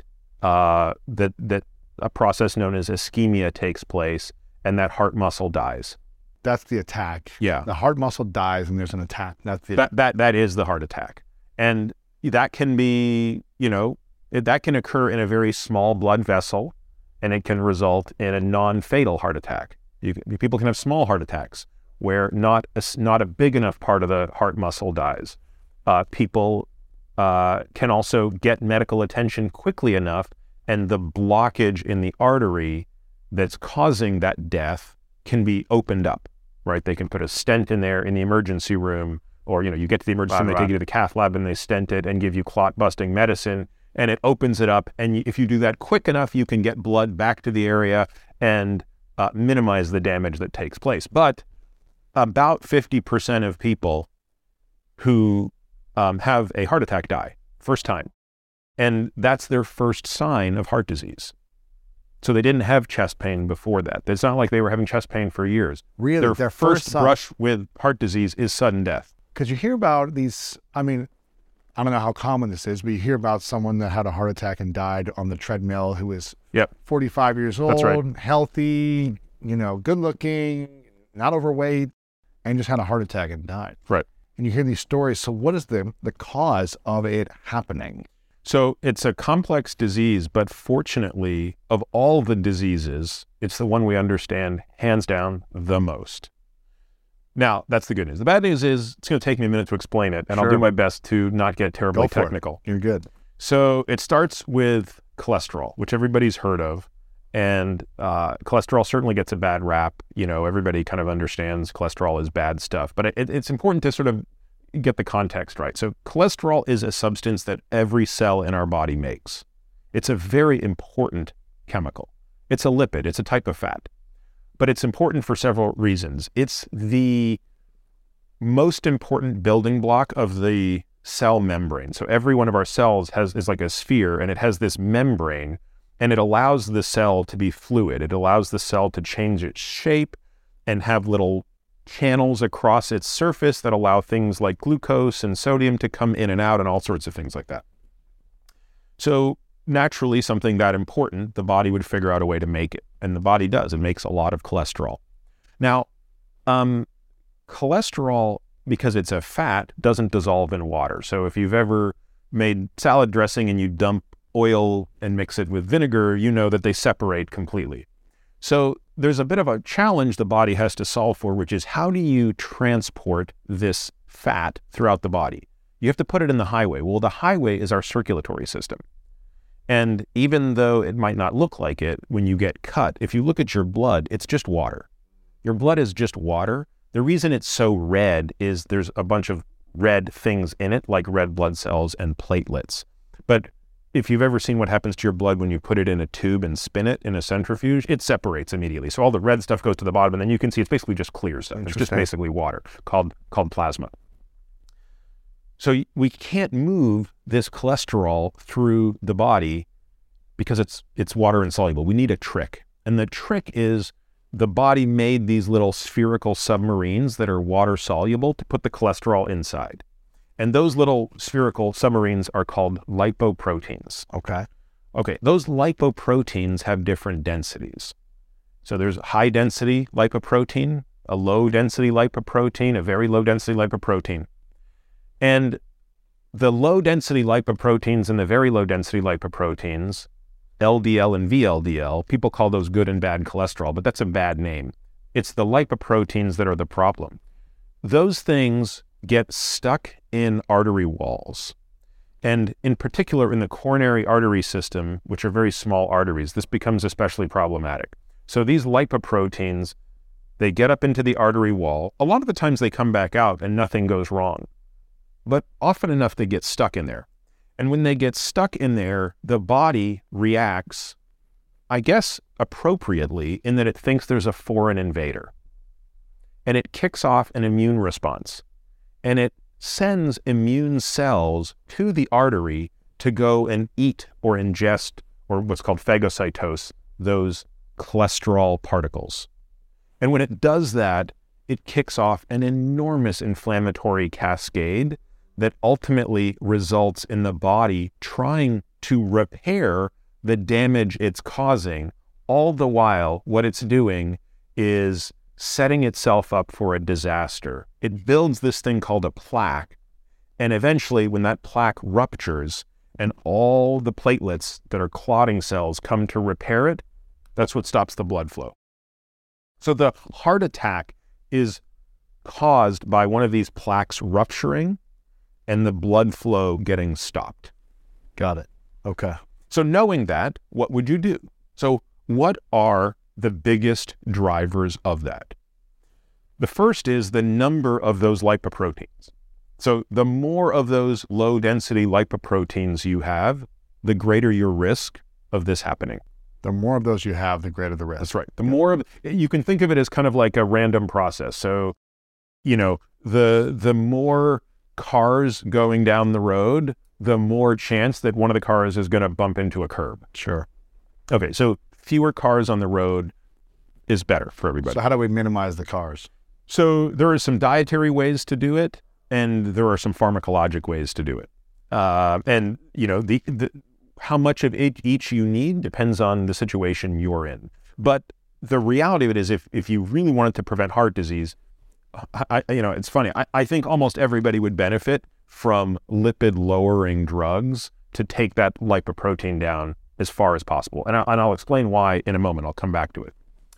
a process known as ischemia takes place, and that heart muscle dies. That's the attack. Yeah. The heart muscle dies and there's an attack. That is the heart attack. And that can be, that can occur in a very small blood vessel, and it can result in a non-fatal heart attack. People can have small heart attacks where not a big enough part of the heart muscle dies. People can also get medical attention quickly enough, and the blockage in the artery that's causing that death can be opened up, right? They can put a stent in there in the emergency room, or, you get to the emergency room, they take you to the cath lab and they stent it and give you clot-busting medicine, and it opens it up. And if you do that quick enough, you can get blood back to the area and minimize the damage that takes place. But about 50% of people who have a heart attack die first time. And that's their first sign of heart disease. So they didn't have chest pain before that. It's not like they were having chest pain for years. Really? Their first brush with heart disease is sudden death. Because you hear about these, I mean, I don't know how common this is, but you hear about someone that had a heart attack and died on the treadmill who was 45 years old, That's right. Healthy, good looking, not overweight, and just had a heart attack and died. Right. And you hear these stories. So what is the cause of it happening? So it's a complex disease, but fortunately, of all the diseases, it's the one we understand hands down the most. Now, that's the good news. The bad news is it's going to take me a minute to explain it, and I'll do my best to not get terribly technical. You're good. So it starts with cholesterol, which everybody's heard of, and cholesterol certainly gets a bad rap. Everybody kind of understands cholesterol is bad stuff, but it's important to sort of get the context right. So cholesterol is a substance that every cell in our body makes. It's a very important chemical. It's a lipid. It's a type of fat. But it's important for several reasons. It's the most important building block of the cell membrane. So every one of our cells is like a sphere, and it has this membrane, and it allows the cell to be fluid. It allows the cell to change its shape and have little channels across its surface that allow things like glucose and sodium to come in and out and all sorts of things like that. So naturally, something that important, the body would figure out a way to make it. And the body does. It makes a lot of cholesterol. Now, cholesterol, because it's a fat, doesn't dissolve in water. So if you've ever made salad dressing and you dump oil and mix it with vinegar, you know that they separate completely. So there's a bit of a challenge the body has to solve for, which is how do you transport this fat throughout the body? You have to put it in the highway. Well, the highway is our circulatory system. And even though it might not look like it when you get cut, if you look at your blood, it's just water. Your blood is just water. The reason it's so red is there's a bunch of red things in it, like red blood cells and platelets. But if you've ever seen what happens to your blood when you put it in a tube and spin it in a centrifuge, it separates immediately. So all the red stuff goes to the bottom, and then you can see it's basically just clear stuff. It's just basically water called plasma. So we can't move this cholesterol through the body because it's water insoluble. We need a trick. And the trick is the body made these little spherical submarines that are water soluble to put the cholesterol inside. And those little spherical submarines are called lipoproteins. Okay, those lipoproteins have different densities. So there's high density lipoprotein, a low density lipoprotein, a very low density lipoprotein. And the low density lipoproteins and the very low density lipoproteins, LDL and VLDL, people call those good and bad cholesterol, but that's a bad name. It's the lipoproteins that are the problem. Those things get stuck in artery walls. And in particular in the coronary artery system, which are very small arteries, this becomes especially problematic. So these lipoproteins, they get up into the artery wall. A lot of the times they come back out and nothing goes wrong. But often enough they get stuck in there. And when they get stuck in there, the body reacts, I guess, appropriately in that it thinks there's a foreign invader. And it kicks off an immune response. And it sends immune cells to the artery to go and eat or ingest, or what's called phagocytose, those cholesterol particles. And when it does that, it kicks off an enormous inflammatory cascade that ultimately results in the body trying to repair the damage it's causing. All the while, what it's doing is setting itself up for a disaster. It builds this thing called a plaque, and eventually when that plaque ruptures and all the platelets that are clotting cells come to repair it, that's what stops the blood flow. So the heart attack is caused by one of these plaques rupturing and the blood flow getting stopped. Got it. Okay. So knowing that, what would you do? So what are the biggest drivers of that? The first is the number of those lipoproteins. So the more of those low density lipoproteins you have, the greater your risk of this happening. The more of those you have, the greater the risk. That's right. The more of, you can think of it as kind of like a random process. So, the more cars going down the road, the more chance that one of the cars is going to bump into a curb. Sure. Okay, so fewer cars on the road is better for everybody. So how do we minimize the cars? So there are some dietary ways to do it, and there are some pharmacologic ways to do it. And how much of each you need depends on the situation you're in. But the reality of it is, if you really wanted to prevent heart disease, it's funny. I think almost everybody would benefit from lipid-lowering drugs to take that lipoprotein down as far as possible. And I'll explain why in a moment. I'll come back to it.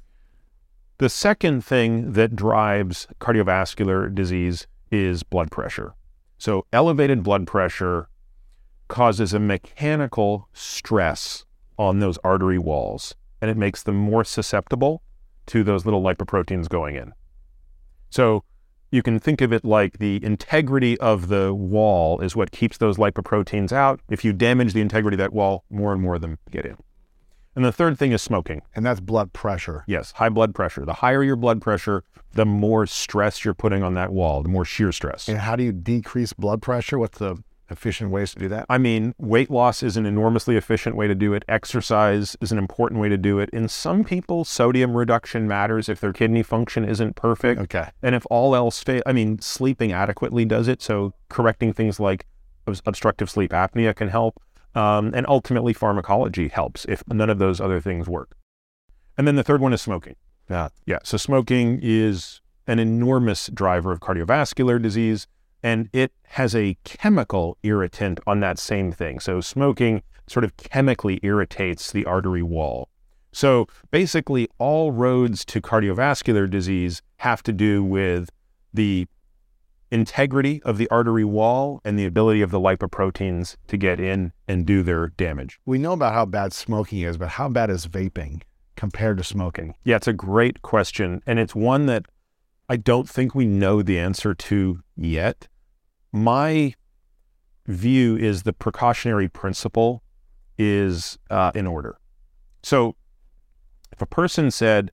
The second thing that drives cardiovascular disease is blood pressure. So elevated blood pressure causes a mechanical stress on those artery walls, and it makes them more susceptible to those little lipoproteins going in. So you can think of it like the integrity of the wall is what keeps those lipoproteins out. If you damage the integrity of that wall, more and more of them get in. And the third thing is smoking. And that's blood pressure. Yes, high blood pressure. The higher your blood pressure, the more stress you're putting on that wall, the more shear stress. And how do you decrease blood pressure? What's the efficient ways to do that? I mean, weight loss is an enormously efficient way to do it. Exercise is an important way to do it. In some people, sodium reduction matters if their kidney function isn't perfect. Okay. And if all else fails, I mean, sleeping adequately does it. So correcting things like obstructive sleep apnea can help. And ultimately, pharmacology helps if none of those other things work. And then the third one is smoking. Yeah. Yeah. So smoking is an enormous driver of cardiovascular disease, and it has a chemical irritant on that same thing. So smoking sort of chemically irritates the artery wall. So basically, all roads to cardiovascular disease have to do with the integrity of the artery wall and the ability of the lipoproteins to get in and do their damage. We know about how bad smoking is, but how bad is vaping compared to smoking? Yeah, it's a great question. And it's one that I don't think we know the answer to yet. My view is the precautionary principle is in order. So if a person said,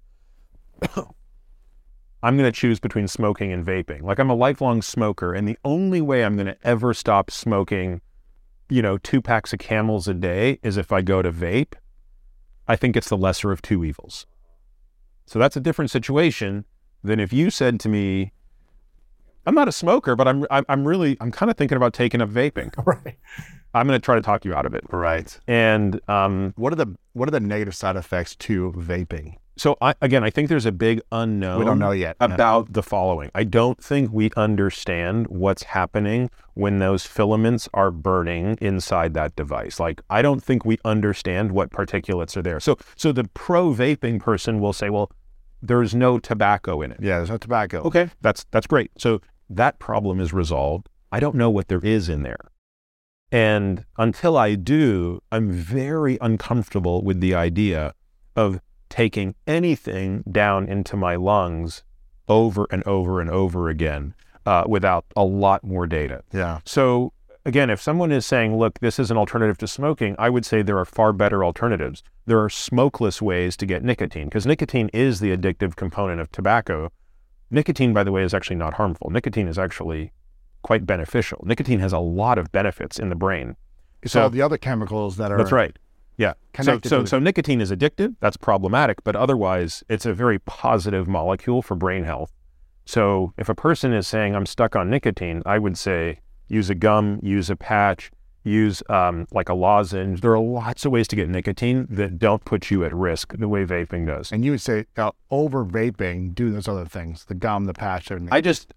I'm going to choose between smoking and vaping, like I'm a lifelong smoker, and the only way I'm going to ever stop smoking, 2 packs of Camels a day is if I go to vape, I think it's the lesser of two evils. So that's a different situation than if you said to me, I'm not a smoker, but I'm kind of thinking about taking up vaping. Right. I'm going to try to talk you out of it. Right. And what are the negative side effects to vaping? So I think there's a big unknown. We don't know yet about the following. I don't think we understand what's happening when those filaments are burning inside that device. Like, I don't think we understand what particulates are there. So the pro-vaping person will say, well, there's no tobacco in it. Yeah, there's no tobacco. Okay, that's great. So that problem is resolved. I don't know what there is in there. And until I do, I'm very uncomfortable with the idea of taking anything down into my lungs over and over and over again without a lot more data. Yeah. So again, if someone is saying, look, this is an alternative to smoking, I would say there are far better alternatives. There are smokeless ways to get nicotine, because nicotine is the addictive component of tobacco. Nicotine, by the way, is actually not harmful. Nicotine is actually quite beneficial. Nicotine has a lot of benefits in the brain. It's all the other chemicals that are... That's right. Yeah. So nicotine is addictive. That's problematic, but otherwise it's a very positive molecule for brain health. So if a person is saying, I'm stuck on nicotine, I would say use a gum, use a patch, use like a lozenge. There are lots of ways to get nicotine that don't put you at risk the way vaping does. And you would say over vaping, do those other things, the gum, the patch, everything.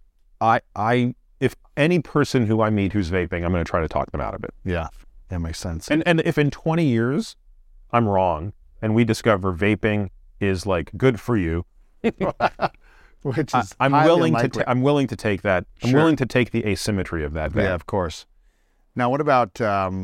If any person who I meet who's vaping, I'm going to try to talk them out of it. Yeah. That makes sense. And if in 20 years I'm wrong and we discover vaping is like good for you, which is I'm willing to take that. I'm Sure. willing to take the asymmetry of that. Yeah, of course. Now, what about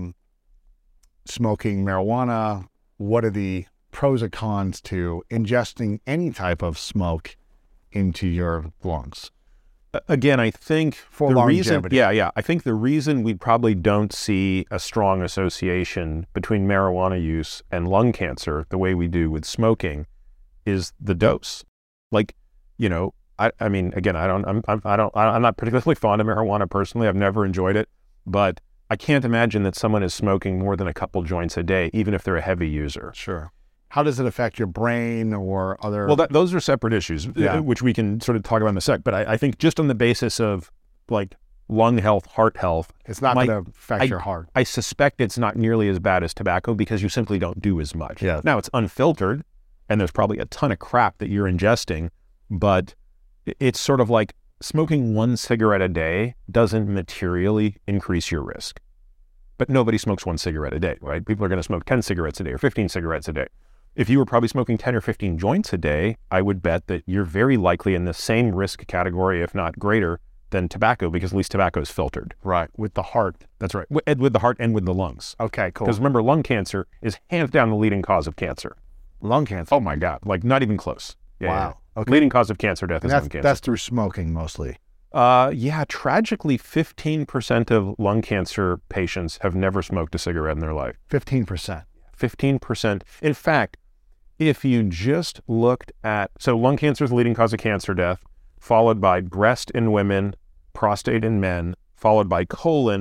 smoking marijuana? What are the pros and cons to ingesting any type of smoke into your lungs? Again, I think For the longevity. reason, I think the reason we probably don't see a strong association between marijuana use and lung cancer the way we do with smoking is the dose. Like, I mean, again, I'm not particularly fond of marijuana personally. I've never enjoyed it, but I can't imagine that someone is smoking more than a couple joints a day, even if they're a heavy user. Sure. How does it affect your brain or other... Well, those are separate issues, Yeah. which we can sort of talk about in a sec. But I think just on the basis of like lung health, heart health, it's not going to affect your heart. I suspect it's not nearly as bad as tobacco because you simply don't do as much. Yeah. Now, it's unfiltered, and there's probably a ton of crap that you're ingesting, but it's sort of like smoking 1 cigarette a day doesn't materially increase your risk. But nobody smokes 1 cigarette a day, right? People are going to smoke 10 cigarettes a day or 15 cigarettes a day. If you were probably smoking 10 or 15 joints a day, I would bet that you're very likely in the same risk category, if not greater, than tobacco, because at least tobacco is filtered. Right. With the heart. That's right. With the heart and with the lungs. Okay, cool. Because remember, lung cancer is hands down the leading cause of cancer. Lung cancer. Oh my God. Like not even close. Yeah, Wow. yeah. Okay. Leading cause of cancer death is lung cancer. That's through smoking mostly. Yeah, tragically, 15% of lung cancer patients have never smoked a cigarette in their life. 15%. 15%. In fact, if you just looked at, so lung cancer is the leading cause of cancer death, followed by breast in women, prostate in men, followed by colon,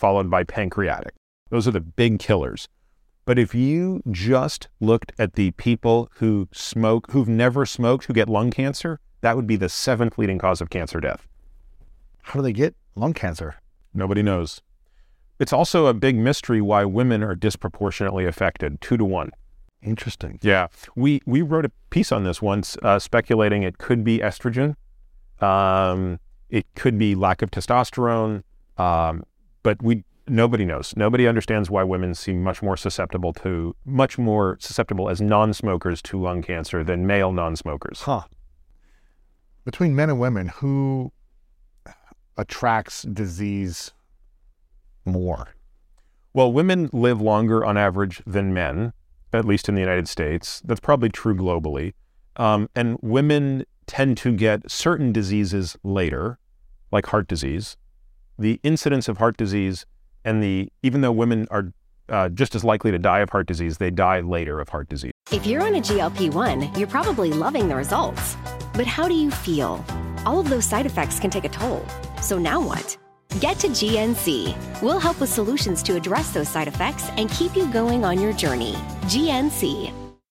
followed by pancreatic. Those are the big killers. But if you just looked at the people who smoke, who've never smoked, who get lung cancer, that would be the 7th leading cause of cancer death. How do they get lung cancer? Nobody knows. It's also a big mystery why women are disproportionately affected, 2 to 1. Interesting. Yeah. We wrote a piece on this once, speculating it could be estrogen. It could be lack of testosterone. But nobody knows. Nobody understands why women seem much more susceptible as non-smokers to lung cancer than male non-smokers. Huh. Between men and women, who attracts disease more? Well, women live longer on average than men, at least in the United States. That's probably true globally. And women tend to get certain diseases later, like heart disease. The incidence of heart disease even though women are just as likely to die of heart disease, they die later of heart disease. If you're on a GLP-1, you're probably loving the results. But how do you feel? All of those side effects can take a toll. So now what? Get to GNC. We'll help with solutions to address those side effects and keep you going on your journey. GNC.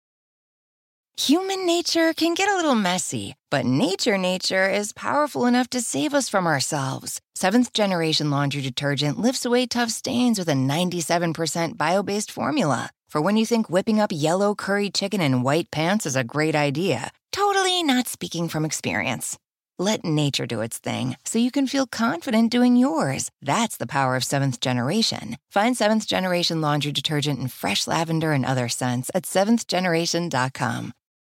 Human nature can get a little messy, but nature is powerful enough to save us from ourselves. Seventh Generation Laundry Detergent lifts away tough stains with a 97% bio-based formula. For when you think whipping up yellow curry chicken in white pants is a great idea. Totally not speaking from experience. Let nature do its thing so you can feel confident doing yours. That's the power of Seventh Generation. Find Seventh Generation Laundry Detergent in fresh lavender and other scents at seventhgeneration.com.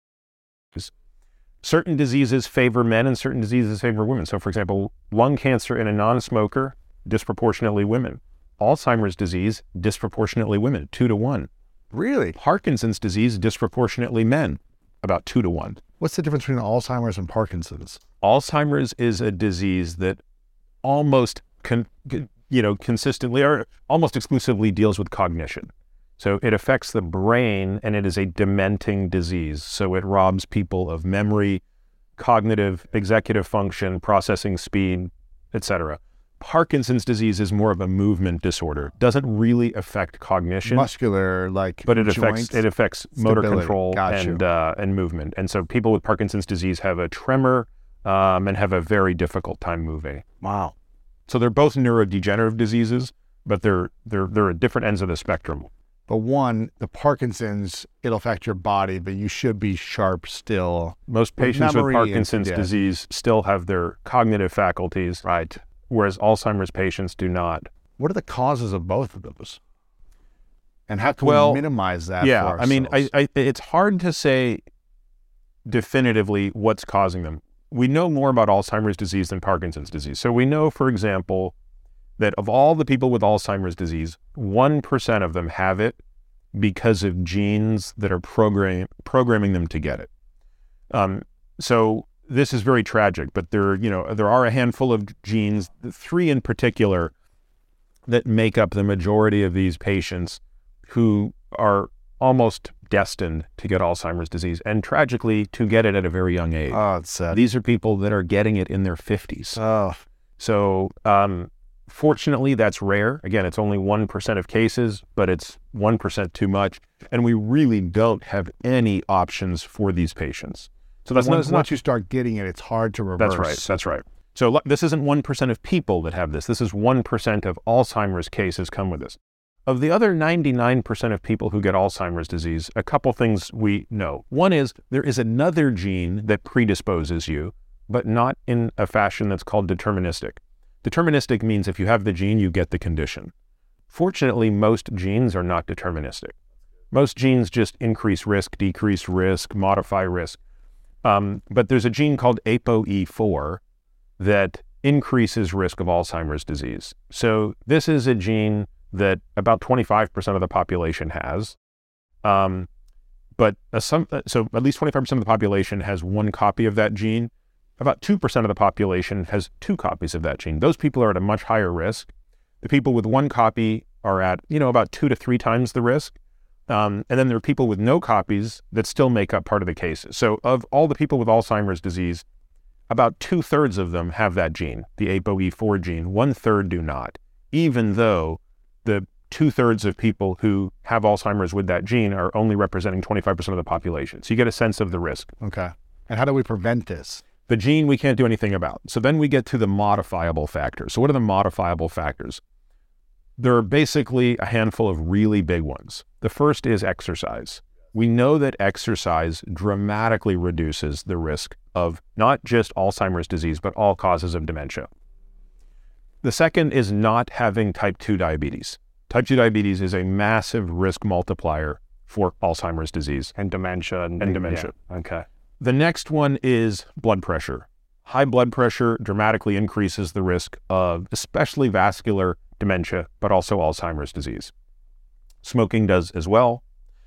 Certain diseases favor men and certain diseases favor women. So, for example, lung cancer in a non-smoker, disproportionately women. Alzheimer's disease, disproportionately women, 2 to 1. Really? Parkinson's disease, disproportionately men, about 2 to 1. What's the difference between Alzheimer's and Parkinson's? Alzheimer's is a disease that almost consistently or almost exclusively deals with cognition. So it affects the brain, and it is a dementing disease. So it robs people of memory, cognitive, executive function, processing speed, etc. Parkinson's disease is more of a movement disorder. Doesn't really affect cognition. Muscular, but it affects motor control and movement. And so people with Parkinson's disease have a tremor and have a very difficult time moving. Wow. So they're both neurodegenerative diseases, but they're at different ends of the spectrum. But the Parkinson's, it'll affect your body, but you should be sharp still. Most patients with Parkinson's disease still have their cognitive faculties, right? Whereas Alzheimer's patients do not. What are the causes of both of those? And how can we minimize that for ourselves? I mean, it's hard to say definitively what's causing them. We know more about Alzheimer's disease than Parkinson's disease. So we know, for example, that of all the people with Alzheimer's disease, 1% of them have it because of genes that are programming them to get it. So this is very tragic, but there are a handful of genes, 3 in particular, that make up the majority of these patients who are almost destined to get Alzheimer's disease, and tragically to get it at a very young age. Oh, it's sad. These are people that are getting it in their 50s. Oh. So fortunately, that's rare. Again, it's only 1% of cases, but it's 1% too much. And we really don't have any options for these patients. So once you start getting it, it's hard to reverse. That's right. So this isn't 1% of people that have this. This is 1% of Alzheimer's cases come with this. Of the other 99% of people who get Alzheimer's disease, a couple things we know. One is there is another gene that predisposes you, but not in a fashion that's called deterministic. Deterministic means if you have the gene, you get the condition. Fortunately, most genes are not deterministic. Most genes just increase risk, decrease risk, modify risk. But there's a gene called ApoE4 that increases risk of Alzheimer's disease. So this is a gene that about 25% of the population has. So at least 25% of the population has 1 copy of that gene. About 2% of the population has 2 copies of that gene. Those people are at a much higher risk. The people with 1 copy are at, about 2 to 3 times the risk. And then there are people with no copies that still make up part of the cases. So of all the people with Alzheimer's disease, about 2/3 of them have that gene, the ApoE4 gene. 1/3 do not. even though the 2/3 of people who have Alzheimer's with that gene are only representing 25% of the population. So you get a sense of the risk. Okay. And how do we prevent this? The gene we can't do anything about. So then we get to the modifiable factors. So what are the modifiable factors? There are basically a handful of really big ones. The first is exercise. We know that exercise dramatically reduces the risk of not just Alzheimer's disease, but all causes of dementia. The second is not having type 2 diabetes. Type 2 diabetes is a massive risk multiplier for Alzheimer's disease. And dementia. And dementia. Yeah. Okay. The next one is blood pressure. High blood pressure dramatically increases the risk of especially vascular dementia, but also Alzheimer's disease. Smoking does as well.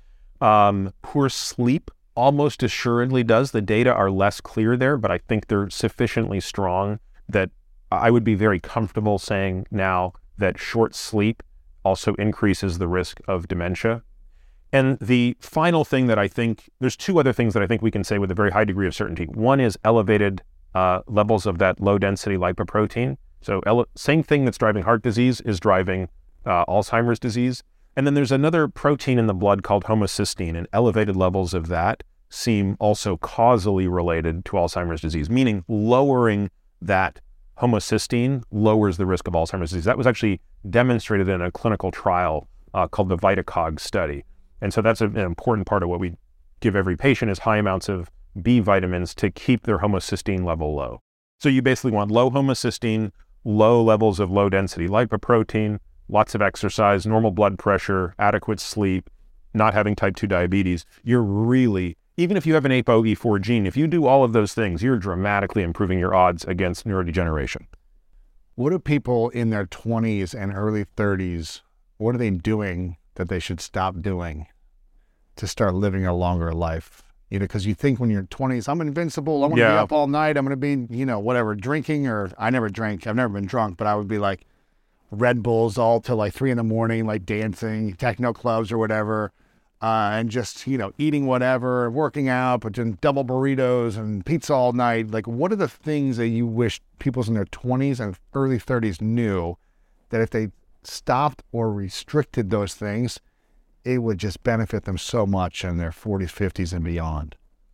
Poor sleep almost assuredly does. The data are less clear there, but I think they're sufficiently strong that I would be very comfortable saying now that short sleep also increases the risk of dementia. And the final thing that I think, there's two other things that I think we can say with a very high degree of certainty. One is elevated levels of that low-density lipoprotein. So same thing that's driving heart disease is driving Alzheimer's disease. And then there's another protein in the blood called homocysteine, and elevated levels of that seem also causally related to Alzheimer's disease, meaning lowering that homocysteine lowers the risk of Alzheimer's disease. That was actually demonstrated in a clinical trial called the VitaCog study. And so that's an important part of what we give every patient is high amounts of B vitamins to keep their homocysteine level low. So you basically want low homocysteine, low levels of low-density lipoprotein, lots of exercise, normal blood pressure, adequate sleep, not having type 2 diabetes. You're really, even if you have an ApoE4 gene, if you do all of those things, you're dramatically improving your odds against neurodegeneration. What do people in their 20s and early 30s, what are they doing that they should stop doing to start living a longer life? You know, because you think when you're 20s, I'm invincible, I'm going to be up all night, I'm going to be, whatever, drinking, or I never drank, I've never been drunk, but I would be like Red Bulls all till like 3 a.m, like dancing, techno clubs or whatever, and just, eating whatever, working out, but doing double burritos and pizza all night. Like, what are the things that you wish people in their 20s and early 30s knew that if they stopped or restricted those things, it would just benefit them so much in their 40s, 50s, and beyond?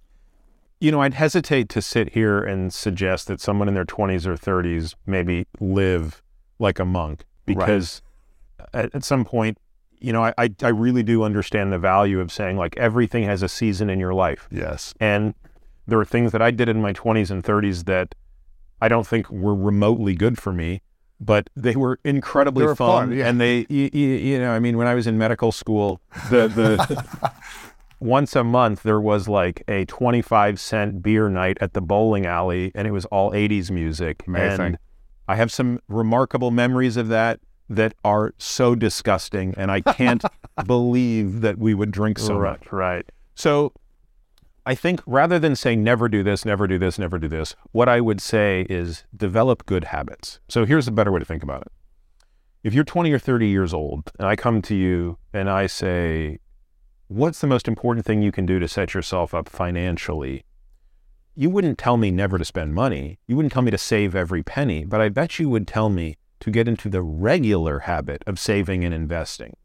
I'd hesitate to sit here and suggest that someone in their 20s or 30s maybe live like a monk, because at some point, I really do understand the value of saying, like, everything has a season in your life. Yes. And there were things that I did in my 20s and 30s that I don't think were remotely good for me, but they were incredibly fun. Yeah. And they, when I was in medical school, the once a month there was like a 25-cent beer night at the bowling alley, and it was all 80s music. Amazing. And I have some remarkable memories of that are so disgusting, and I can't believe that we would drink so much. Right. So I think rather than saying never do this, never do this, never do this, what I would say is develop good habits. So here's a better way to think about it. If you're 20 or 30 years old and I come to you and I say, what's the most important thing you can do to set yourself up financially? You wouldn't tell me never to spend money. You wouldn't tell me to save every penny, but I bet you would tell me to get into the regular habit of saving and investing.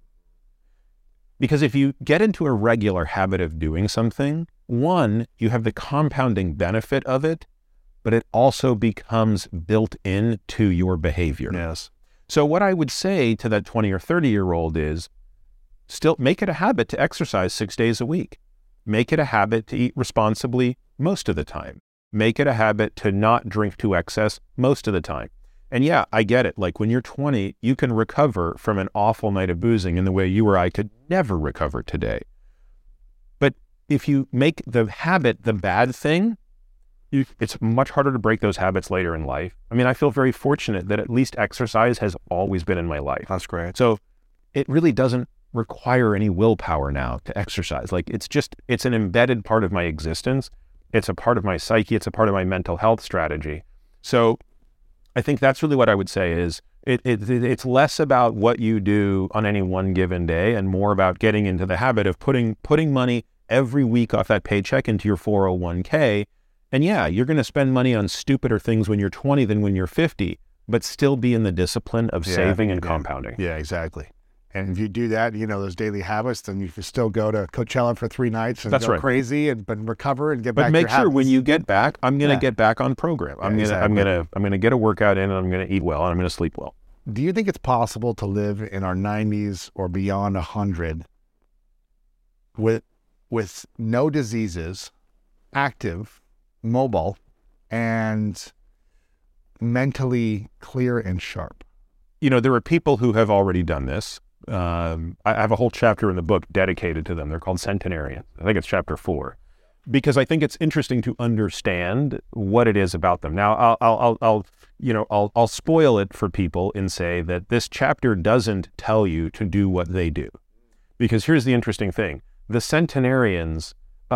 Because if you get into a regular habit of doing something, one, you have the compounding benefit of it, but it also becomes built into your behavior. Yes. So what I would say to that 20 or 30-year-old is still make it a habit to exercise 6 days a week. Make it a habit to eat responsibly most of the time. Make it a habit to not drink to excess most of the time. And yeah, I get it. Like when you're 20, you can recover from an awful night of boozing in the way you or I could never recover today. But if you make the habit the bad thing, it's much harder to break those habits later in life. I mean, I feel very fortunate that at least exercise has always been in my life. That's great. So it really doesn't require any willpower now to exercise. Like it's an embedded part of my existence. It's a part of my psyche. It's a part of my mental health strategy. So I think that's really what I would say is it's less about what you do on any one given day and more about getting into the habit of putting money every week off that paycheck into your 401k. And yeah, you're going to spend money on stupider things when you're 20 than when you're 50, but still be in the discipline of saving and compounding. Yeah, exactly. And if you do that, those daily habits, then you can still go to Coachella for 3 nights and go crazy but recover and get back to your habits. But make sure when you get back, I'm going to get back on program. I'm going to get a workout in, and I'm going to eat well, and I'm going to sleep well. Do you think it's possible to live in our 90s or beyond 100 with no diseases, active, mobile, and mentally clear and sharp? There are people who have already done this. I have a whole chapter in the book dedicated to them. They're called centenarians. I think it's chapter 4, because I think it's interesting to understand what it is about them. Now, I'll spoil it for people and say that this chapter doesn't tell you to do what they do, because here's the interesting thing: the centenarians,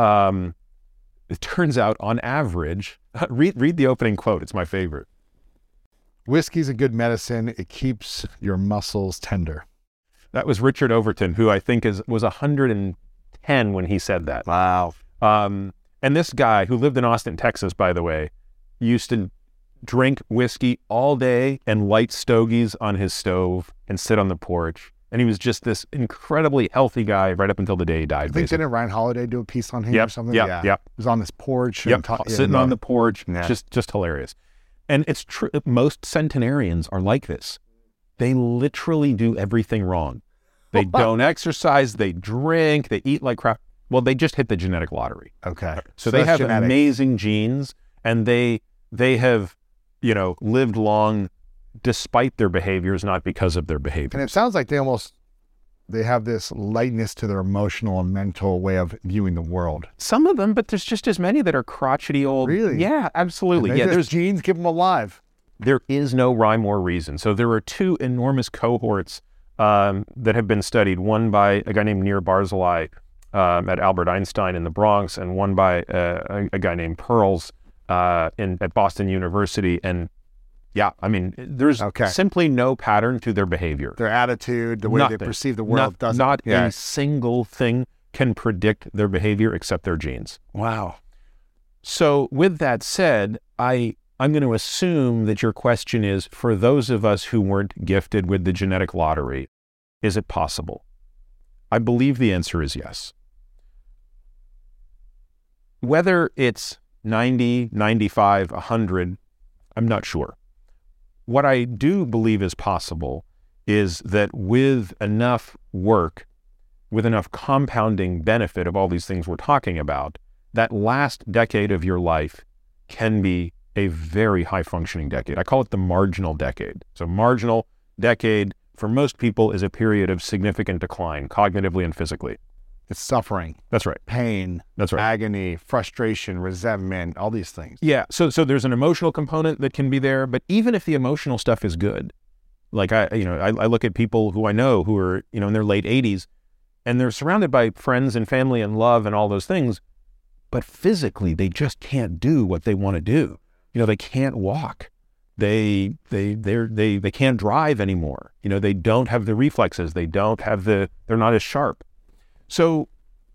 it turns out, on average, read the opening quote. It's my favorite. Whiskey's a good medicine. It keeps your muscles tender. That was Richard Overton, who I think was 110 when he said that. Wow. And this guy, who lived in Austin, Texas, by the way, used to drink whiskey all day and light stogies on his stove and sit on the porch. And he was just this incredibly healthy guy right up until the day he died. Didn't Ryan Holiday do a piece on him or something? Yeah. He was on this porch. Sitting on the porch. Yeah. Just hilarious. And it's true. Most centenarians are like this. They literally do everything wrong. They don't exercise, they drink, they eat like crap. Well, they just hit the genetic lottery. Okay. So they have amazing genes, and they have, lived long despite their behaviors, not because of their behaviors. And it sounds like they have this lightness to their emotional and mental way of viewing the world. Some of them, but there's just as many that are crotchety old. Really? Yeah, absolutely. There's genes keep them alive. There is no rhyme or reason. So there are 2 enormous cohorts that have been studied, one by a guy named Nir Barzilai at Albert Einstein in the Bronx, and one by a guy named Pearls at Boston University. And there's simply no pattern to their behavior. Their attitude, the way they perceive the world doesn't. Not a single thing can predict their behavior except their genes. Wow. So with that said, I'm going to assume that your question is, for those of us who weren't gifted with the genetic lottery, is it possible? I believe the answer is yes. Whether it's 90, 95, 100, I'm not sure. What I do believe is possible is that with enough work, with enough compounding benefit of all these things we're talking about, that last decade of your life can be a very high-functioning decade. I call it the marginal decade. So marginal decade, for most people, is a period of significant decline, cognitively and physically. It's suffering. That's right. Pain. That's right. Agony, frustration, resentment, all these things. Yeah. So there's an emotional component that can be there, but even if the emotional stuff is good, like I look at people who I know who are, in their late 80s, and they're surrounded by friends and family and love and all those things, but physically they just can't do what they want to do. They can't walk. They can't drive anymore. They don't have the reflexes. They're not as sharp. So,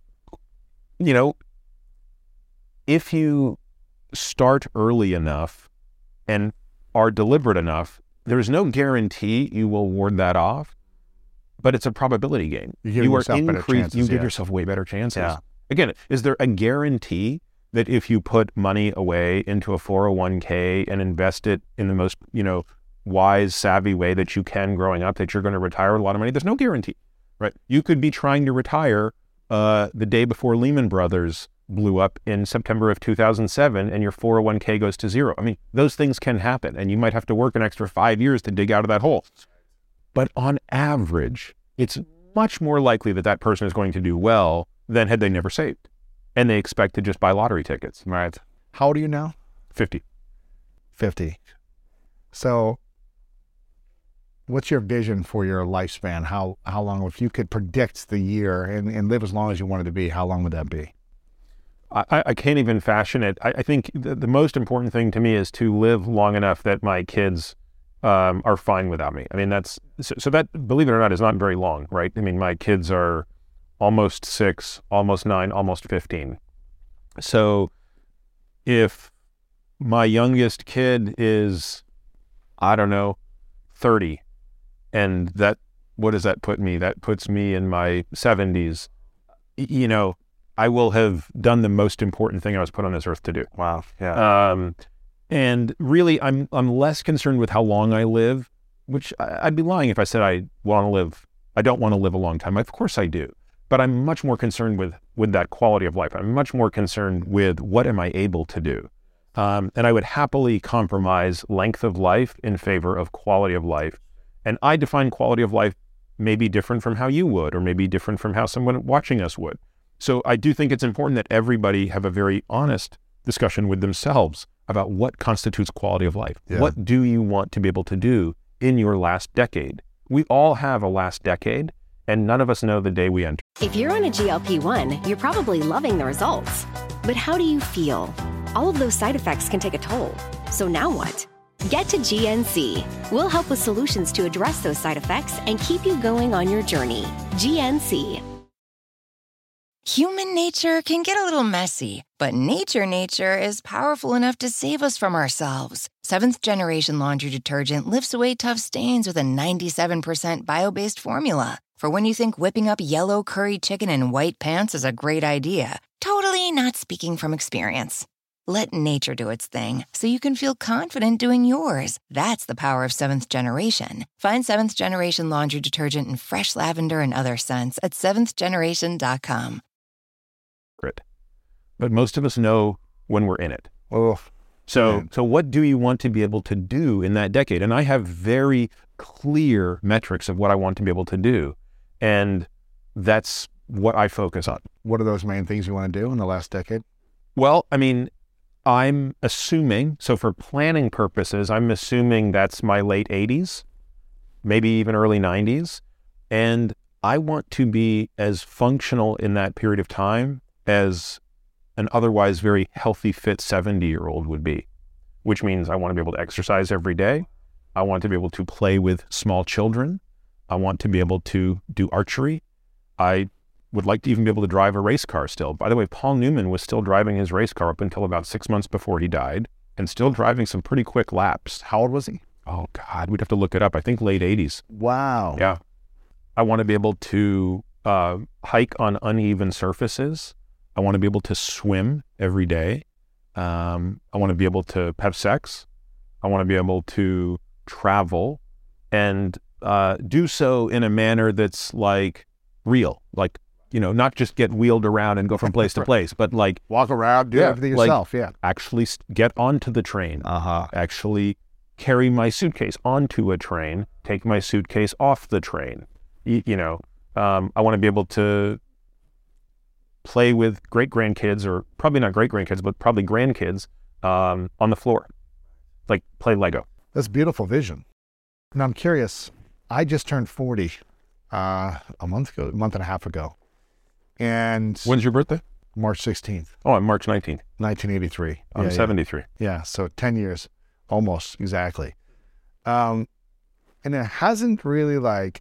if you start early enough and are deliberate enough, there's no guarantee you will ward that off, but it's a probability game. You give yourself way better chances. Yeah. Again, is there a guarantee that if you put money away into a 401k and invest it in the most, wise, savvy way that you can growing up, that you're going to retire with a lot of money? There's no guarantee, right? You could be trying to retire the day before Lehman Brothers blew up in September of 2007, and your 401k goes to zero. I mean, those things can happen, and you might have to work an extra 5 years to dig out of that hole. But on average, it's much more likely that that person is going to do well than had they never saved. And they expect to just buy lottery tickets. Right. How old are you now? 50. 50. So what's your vision for your lifespan? How long, if you could predict the year and live as long as you wanted to be, how long would that be? I can't even fashion it. I think the most important thing to me is to live long enough that my kids are fine without me. I mean, so that, believe it or not, is not very long, right? I mean, my kids are almost 6, almost 9, almost 15. So if my youngest kid is I don't know, 30. And what does that put me? That puts me in my 70s. I will have done the most important thing I was put on this earth to do. Wow. Yeah. And really, I'm less concerned with how long I live, which I'd be lying if I said I don't want to live a long time. Of course I do. But I'm much more concerned with that quality of life. I'm much more concerned with what am I able to do. And I would happily compromise length of life in favor of quality of life. And I define quality of life maybe different from how you would, or maybe different from how someone watching us would. So I do think it's important that everybody have a very honest discussion with themselves about what constitutes quality of life. Yeah. What do you want to be able to do in your last decade? We all have a last decade, and none of us know the day we enter. If you're on a GLP-1, you're probably loving the results. But how do you feel? All of those side effects can take a toll. So now what? Get to GNC. We'll help with solutions to address those side effects and keep you going on your journey. GNC. Human nature can get a little messy, but nature is powerful enough to save us from ourselves. Seventh Generation Laundry Detergent lifts away tough stains with a 97% bio-based formula. For when you think whipping up yellow curry chicken in white pants is a great idea. Totally not speaking from experience. Let nature do its thing so you can feel confident doing yours. That's the power of Seventh Generation. Find Seventh Generation Laundry Detergent in fresh lavender and other scents at seventhgeneration.com. But most of us know when we're in it. Oh, so what do you want to be able to do in that decade? And I have very clear metrics of what I want to be able to do. And that's what I focus on. What are those main things you want to do in the last decade? Well, I mean, I'm assuming, so for planning purposes, I'm assuming that's my late 80s, maybe even early 90s. And I want to be as functional in that period of time as an otherwise very healthy, fit 70-year-old would be, which means I want to be able to exercise every day. I want to be able to play with small children. I want to be able to do archery. I would like to even be able to drive a race car still. By the way, Paul Newman was still driving his race car up until about 6 months before he died, and still driving some pretty quick laps. How old was he? Oh, God, we'd have to look it up. I think late 80s. Wow. Yeah. I want to be able to hike on uneven surfaces. I want to be able to swim every day. I want to be able to have sex. I want to be able to travel and do so in a manner that's like real, like, not just get wheeled around and go from place to place, but like walk around, do everything yourself. Like, actually get onto the train, actually carry my suitcase onto a train, take my suitcase off the train. I want to be able to play with great-grandkids, or probably not great-grandkids, but probably grandkids on the floor, like play Lego. That's a beautiful vision. Now I'm curious, I just turned 40 a month and a half ago. And when's your birthday? March 16th. Oh, I'm March 19th. 1983. I'm 73. Yeah, so 10 years, almost, exactly. And it hasn't really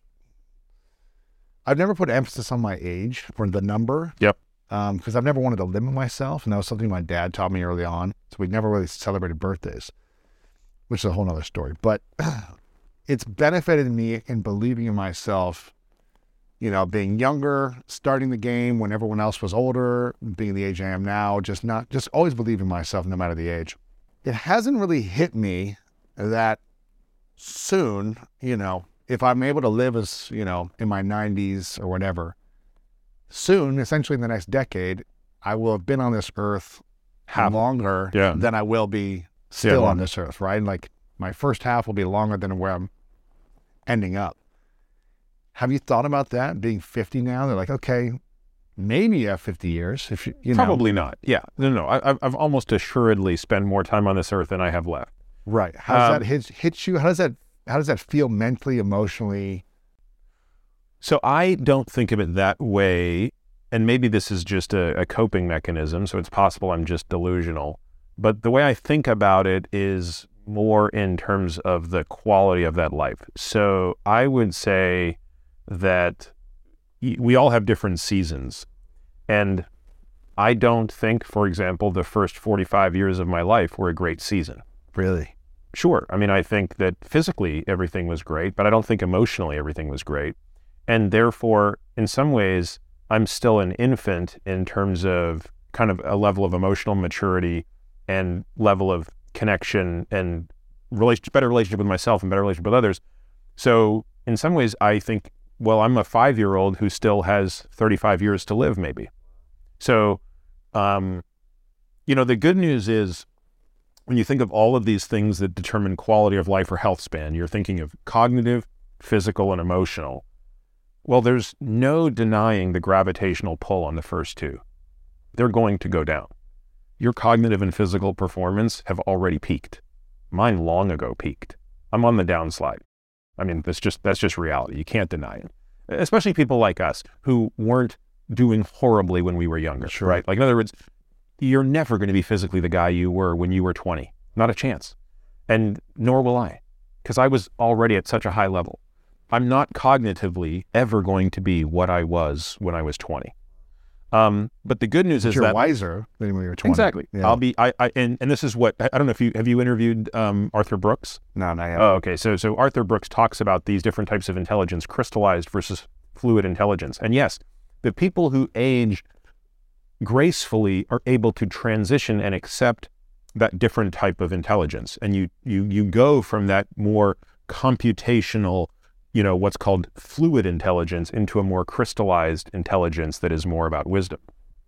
I've never put emphasis on my age or the number. Yep. Because I've never wanted to limit myself, and that was something my dad taught me early on. So we never really celebrated birthdays, which is a whole other story. But it's benefited me in believing in myself, being younger, starting the game when everyone else was older, being the age I am now, just always believing in myself no matter the age. It hasn't really hit me that soon, if I'm able to live as, in my 90s or whatever, soon, essentially in the next decade, I will have been on this earth longer than I will be still on this earth, right? Like my first half will be longer than where I'm ending up. Have you thought about that, being 50 now? They're like, okay, maybe you have 50 years. If you Probably not. Yeah. No. I've almost assuredly spent more time on this earth than I have left. Right. How does that hit you? How does that feel mentally, emotionally? So I don't think of it that way, and maybe this is just a coping mechanism, so it's possible I'm just delusional. But the way I think about it is more in terms of the quality of that life. So I would say that we all have different seasons. And I don't think, for example, the first 45 years of my life were a great season. Really? Sure. I mean, I think that physically everything was great, but I don't think emotionally everything was great. And therefore, in some ways, I'm still an infant in terms of kind of a level of emotional maturity and level of connection and better relationship with myself and better relationship with others. So in some ways, I think, well, I'm a 5-year-old who still has 35 years to live, maybe. So, the good news is when you think of all of these things that determine quality of life or health span, you're thinking of cognitive, physical, and emotional. Well, there's no denying the gravitational pull on the first two. They're going to go down. Your cognitive and physical performance have already peaked. Mine long ago peaked. I'm on the downslide. I mean, that's just reality. You can't deny it. Especially people like us who weren't doing horribly when we were younger, sure. Right? Like, in other words, you're never going to be physically the guy you were when you were 20. Not a chance. And nor will I, because I was already at such a high level. I'm not cognitively ever going to be what I was when I was 20. But the good news is you're that wiser than when you were 20. Exactly. Yeah. And this is what, I don't know if have you interviewed Arthur Brooks? No, not yet. Oh, okay. So Arthur Brooks talks about these different types of intelligence, crystallized versus fluid intelligence. And yes, the people who age gracefully are able to transition and accept that different type of intelligence. And you go from that more computational, what's called fluid intelligence into a more crystallized intelligence that is more about wisdom.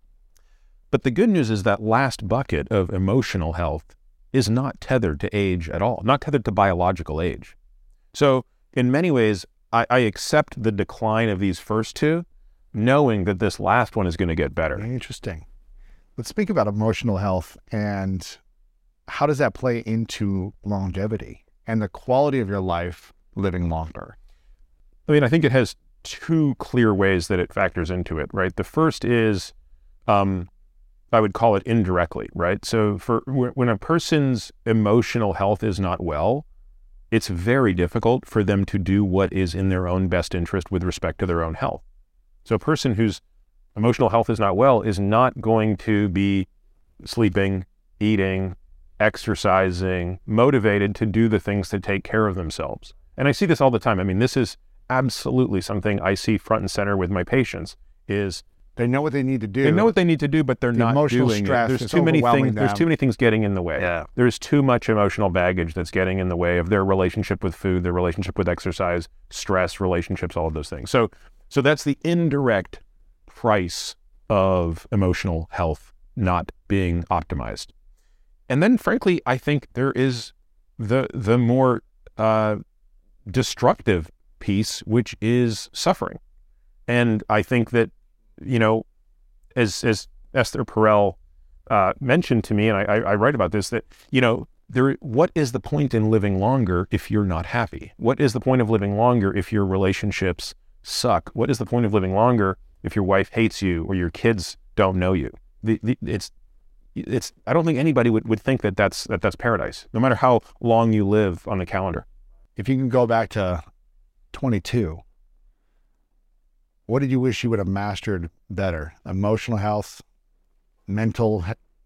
But the good news is that last bucket of emotional health is not tethered to age at all, not tethered to biological age. So in many ways, I accept the decline of these first two, knowing that this last one is going to get better. Very interesting. Let's speak about emotional health and how does that play into longevity and the quality of your life living longer? I mean, I think it has two clear ways that it factors into it, right? The first is, I would call it indirectly, right? So when a person's emotional health is not well, it's very difficult for them to do what is in their own best interest with respect to their own health. So a person whose emotional health is not well is not going to be sleeping, eating, exercising, motivated to do the things to take care of themselves. And I see this all the time. I mean, this is absolutely something I see front and center with my patients is they know what they need to do. They know what they need to do, but they're not doing it. There's too many things. There's too many things getting in the way. Yeah. There's too much emotional baggage that's getting in the way of their relationship with food, their relationship with exercise, stress, relationships, all of those things. So that's the indirect price of emotional health not being optimized. And then, frankly, I think there is the more destructive piece, which is suffering. And I think that, as Esther Perel mentioned to me, and I write about this, that, what is the point in living longer if you're not happy? What is the point of living longer if your relationships suck? What is the point of living longer if your wife hates you or your kids don't know you? It's I don't think anybody would think that that's paradise, no matter how long you live on the calendar. If you can go back to 22, what did you wish you would have mastered better? Emotional health, mental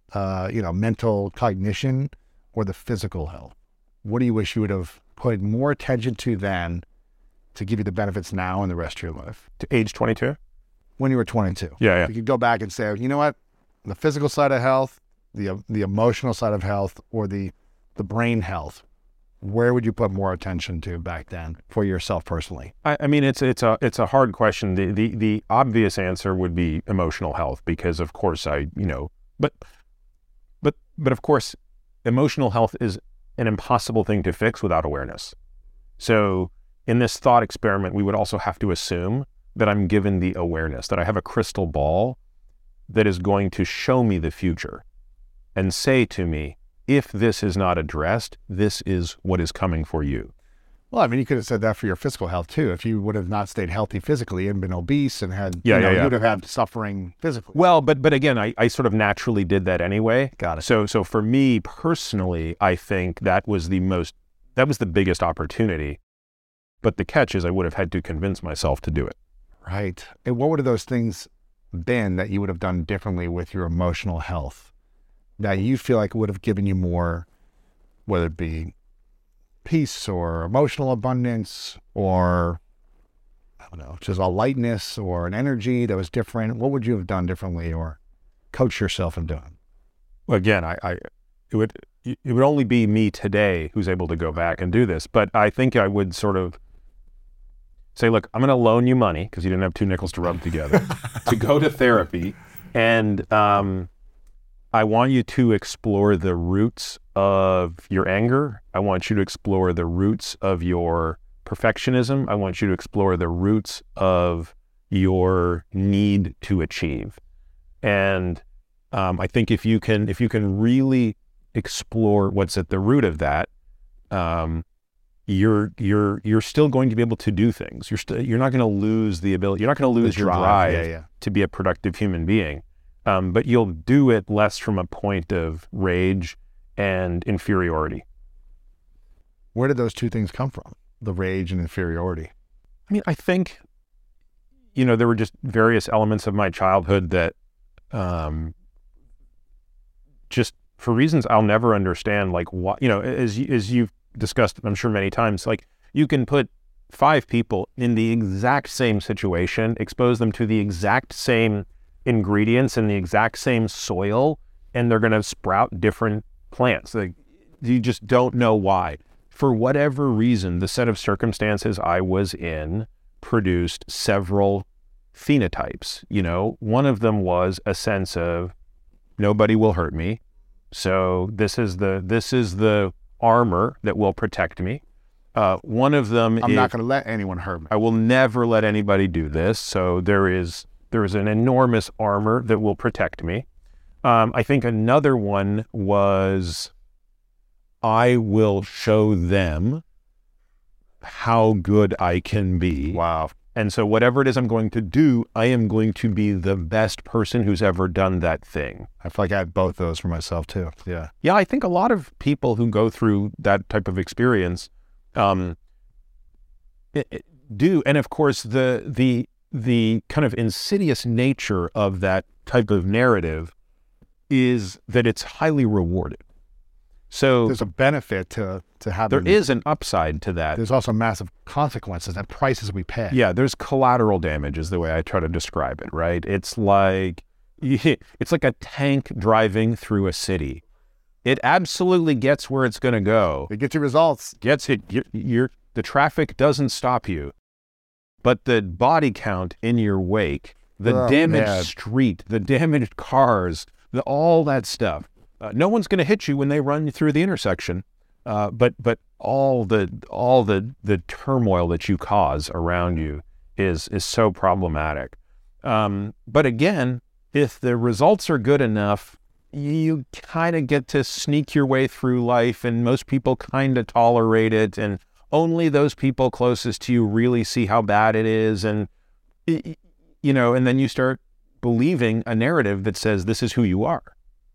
cognition, or the physical health? What do you wish you would have put more attention to then to give you the benefits now and the rest of your life? To age 22? When you were 22. Yeah. You could go back and say, you know what? The physical side of health, the emotional side of health, or the brain health. Where would you put more attention to back then for yourself personally? I mean, it's a hard question. The obvious answer would be emotional health, because of course but of course, emotional health is an impossible thing to fix without awareness. So in this thought experiment, we would also have to assume that I'm given the awareness, that I have a crystal ball that is going to show me the future and say to me, if this is not addressed, this is what is coming for you. Well, I mean, you could have said that for your physical health too. If you would have not stayed healthy physically and been obese and had, you would have had suffering physically. Well, but again, I sort of naturally did that anyway. Got it. So for me personally, I think that was the biggest opportunity. But the catch is I would have had to convince myself to do it. Right. And what would have those things been that you would have done differently with your emotional health that you feel like would have given you more, whether it be peace or emotional abundance or, I don't know, just a lightness or an energy that was different? What would you have done differently or coach yourself in doing? Well, again, it would only be me today who's able to go back and do this. But I think I would sort of say, look, I'm going to loan you money because you didn't have 2 nickels to rub together to go to therapy. And I want you to explore the roots of your anger. I want you to explore the roots of your perfectionism. I want you to explore the roots of your need to achieve. And I think if you can really explore what's at the root of that, you're still going to be able to do things. You're not going to lose the ability. You're not going to lose your drive to be a productive human being. But you'll do it less from a point of rage and inferiority. Where did those two things come from? The rage and inferiority? I mean, I think, there were just various elements of my childhood that, just for reasons I'll never understand, like what, as you've discussed, I'm sure many times, like you can put 5 people in the exact same situation, expose them to the exact same ingredients in the exact same soil, and they're going to sprout different plants. Like, you just don't know why. For whatever reason, the set of circumstances I was in produced several phenotypes. One of them was a sense of nobody will hurt me. So this is the armor that will protect me. One of them I'm not going to let anyone hurt me. I will never let anybody do this. So there is an enormous armor that will protect me. I think another one was I will show them how good I can be. Wow. And so whatever it is I'm going to do, I am going to be the best person who's ever done that thing. I feel like I had both those for myself too. Yeah. Yeah, I think a lot of people who go through that type of experience do. And of course, the kind of insidious nature of that type of narrative is that it's highly rewarded. So there's a benefit to having. There is an upside to that. There's also massive consequences and prices we pay. Yeah, there's collateral damage is the way I try to describe it, right? It's like a tank driving through a city. It absolutely gets where it's going to go. It gets your results. The traffic doesn't stop you. But the body count in your wake, the damaged street, the damaged cars, all that stuff. No one's going to hit you when they run through the intersection, but all the turmoil that you cause around you is so problematic. But again, if the results are good enough, you kind of get to sneak your way through life, and most people kind of tolerate it, and only those people closest to you really see how bad it is, and and then you start believing a narrative that says this is who you are.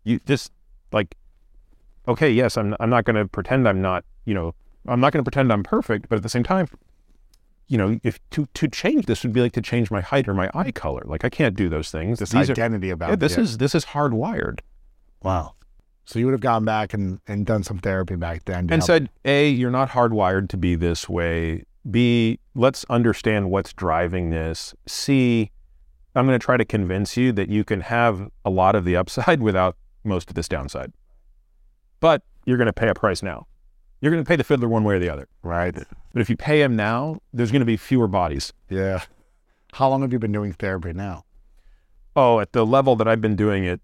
Okay, yes, I'm not going to pretend I'm not, I'm not going to pretend I'm perfect, but at the same time, if to change this would be like to change my height or my eye color. Like, I can't do those things. This identity about this is hardwired. Wow. So you would have gone back and done some therapy back then. And said, A, you're not hardwired to be this way. B, let's understand what's driving this. C, I'm going to try to convince you that you can have a lot of the upside without most of this downside. But you're going to pay a price now. You're going to pay the fiddler one way or the other. Right. But if you pay him now, there's going to be fewer bodies. Yeah. How long have you been doing therapy now? Oh, at the level that I've been doing it,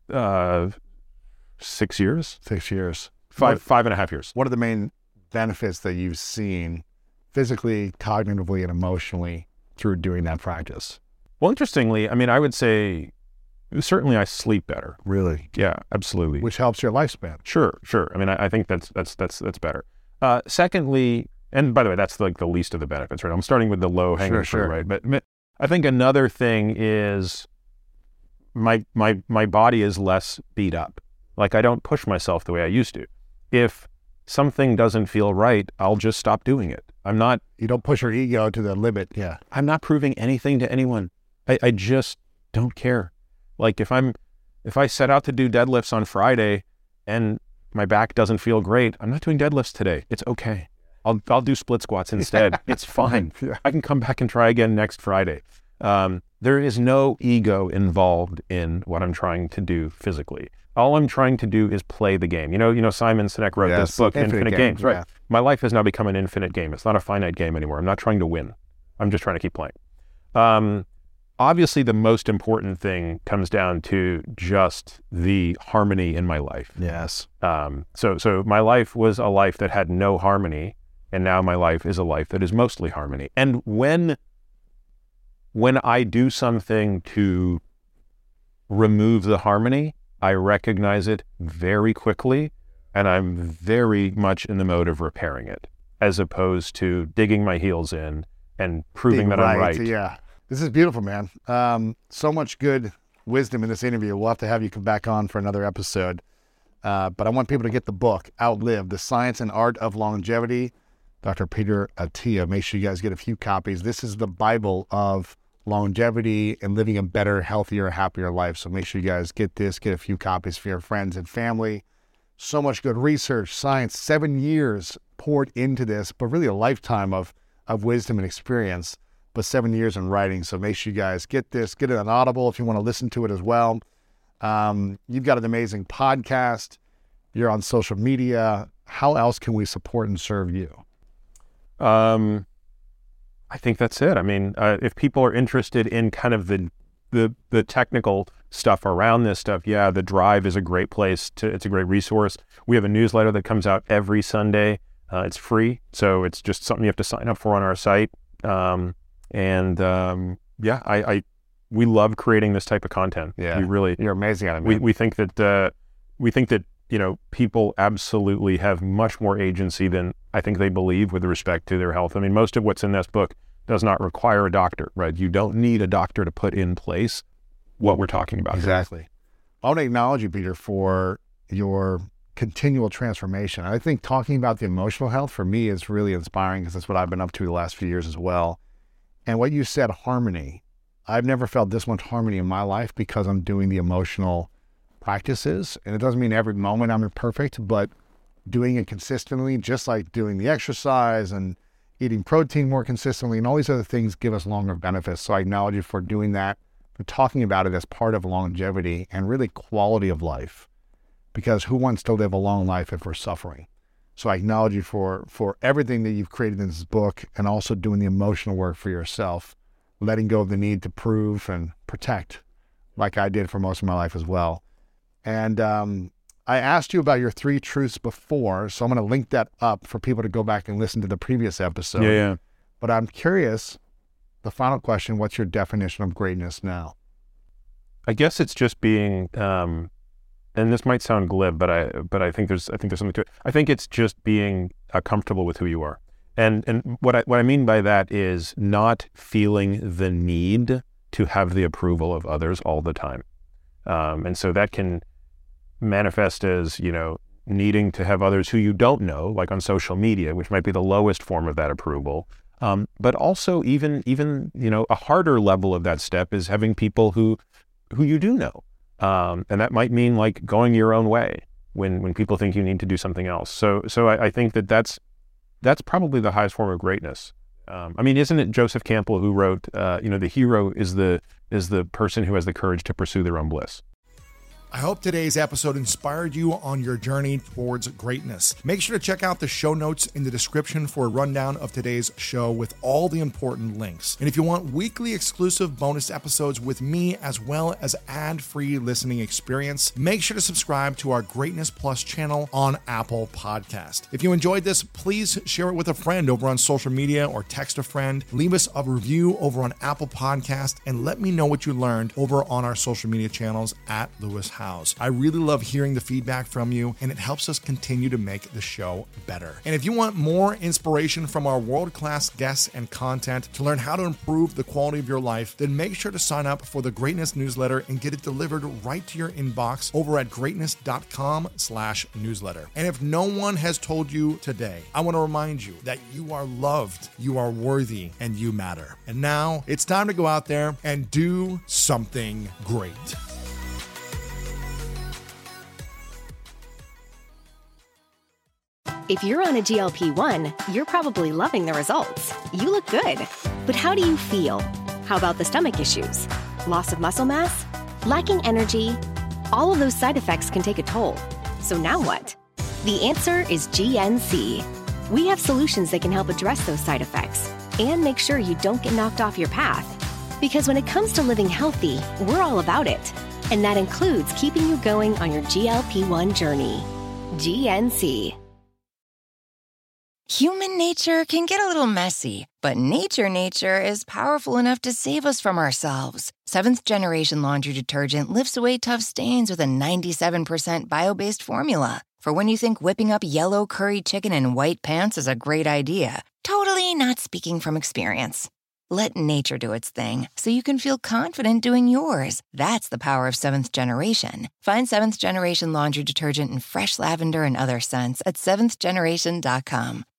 6 years. 6 years. 5.5 years. What are the main benefits that you've seen physically, cognitively, and emotionally through doing that practice? Well, interestingly, I mean, I would say certainly I sleep better. Really? Yeah, absolutely. Which helps your lifespan. Sure. I mean, I think that's better. Secondly, and by the way, that's like the least of the benefits, right? I'm starting with the low hanging fruit, right? But I think another thing is my body is less beat up. Like, I don't push myself the way I used to. If something doesn't feel right, I'll just stop doing it. You don't push your ego to the limit. Yeah. I'm not proving anything to anyone. I just don't care. Like, if I set out to do deadlifts on Friday and my back doesn't feel great, I'm not doing deadlifts today. It's okay. I'll do split squats instead. It's fine. Yeah. I can come back and try again next Friday. There is no ego involved in what I'm trying to do physically. All I'm trying to do is play the game. You know, Simon Sinek wrote this book, Infinite Games, right? Yeah. My life has now become an infinite game. It's not a finite game anymore. I'm not trying to win. I'm just trying to keep playing. Obviously, the most important thing comes down to just the harmony in my life. Yes. So my life was a life that had no harmony, and now my life is a life that is mostly harmony. And when I do something to remove the harmony, I recognize it very quickly, and I'm very much in the mode of repairing it, as opposed to digging my heels in and proving that I'm right. Yeah. This is beautiful, man. So much good wisdom in this interview. We'll have to have you come back on for another episode. But I want people to get the book, Outlive, The Science and Art of Longevity, Dr. Peter Attia. Make sure you guys get a few copies. This is the Bible of longevity and living a better, healthier, happier life. So make sure you guys get this, get a few copies for your friends and family. So much good research, science, 7 years poured into this, but really a lifetime of wisdom and experience, but 7 years in writing. So make sure you guys get this, get it on Audible if you want to listen to it as well. You've got an amazing podcast. You're on social media. How else can we support and serve you? I think that's it. I mean, if people are interested in kind of the technical stuff around this stuff, yeah, the Drive is a great place it's a great resource. We have a newsletter that comes out every Sunday. It's free, so it's just something you have to sign up for on our site. We love creating this type of content. Yeah, you're amazing at it, man. We think that people absolutely have much more agency than I think they believe with respect to their health. I mean, most of what's in this book does not require a doctor, right? You don't need a doctor to put in place what we're talking about. Exactly. I want to acknowledge you, Peter, for your continual transformation. I think talking about the emotional health for me is really inspiring because that's what I've been up to the last few years as well. And what you said, harmony. I've never felt this much harmony in my life because I'm doing the emotional practices. And it doesn't mean every moment I'm perfect, but doing it consistently, just like doing the exercise and eating protein more consistently and all these other things give us longer benefits. So I acknowledge you for doing that, for talking about it as part of longevity and really quality of life, because who wants to live a long life if we're suffering? So I acknowledge you for everything that you've created in this book and also doing the emotional work for yourself, letting go of the need to prove and protect like I did for most of my life as well. And I asked you about your 3 truths before, so I'm going to link that up for people to go back and listen to the previous episode. Yeah. But I'm curious, the final question, what's your definition of greatness now? I guess it's just being, and this might sound glib, but I think there's something to it. I think it's just being comfortable with who you are. And what I mean by that is not feeling the need to have the approval of others all the time. And so that can manifest as, needing to have others who you don't know, like on social media, which might be the lowest form of that approval. But also even a harder level of that step is having people who you do know. And that might mean like going your own way when people think you need to do something else. So I think that's probably the highest form of greatness. Isn't it Joseph Campbell who wrote, the hero is the person who has the courage to pursue their own bliss. I hope today's episode inspired you on your journey towards greatness. Make sure to check out the show notes in the description for a rundown of today's show with all the important links. And if you want weekly exclusive bonus episodes with me as well as ad-free listening experience, make sure to subscribe to our Greatness Plus channel on Apple Podcast. If you enjoyed this, please share it with a friend over on social media or text a friend. Leave us a review over on Apple Podcast and let me know what you learned over on our social media channels at Lewis Howes. I really love hearing the feedback from you, and it helps us continue to make the show better. And if you want more inspiration from our world-class guests and content to learn how to improve the quality of your life, then make sure to sign up for the Greatness newsletter and get it delivered right to your inbox over at greatness.com/newsletter. And if no one has told you today, I want to remind you that you are loved, you are worthy, and you matter. And now it's time to go out there and do something great. If you're on a GLP-1, you're probably loving the results. You look good. But how do you feel? How about the stomach issues? Loss of muscle mass? Lacking energy? All of those side effects can take a toll. So now what? The answer is GNC. We have solutions that can help address those side effects and make sure you don't get knocked off your path. Because when it comes to living healthy, we're all about it. And that includes keeping you going on your GLP-1 journey. GNC. Human nature can get a little messy, but nature is powerful enough to save us from ourselves. Seventh Generation Laundry Detergent lifts away tough stains with a 97% bio-based formula. For when you think whipping up yellow curry chicken in white pants is a great idea. Totally not speaking from experience. Let nature do its thing so you can feel confident doing yours. That's the power of Seventh Generation. Find Seventh Generation Laundry Detergent in fresh lavender and other scents at seventhgeneration.com.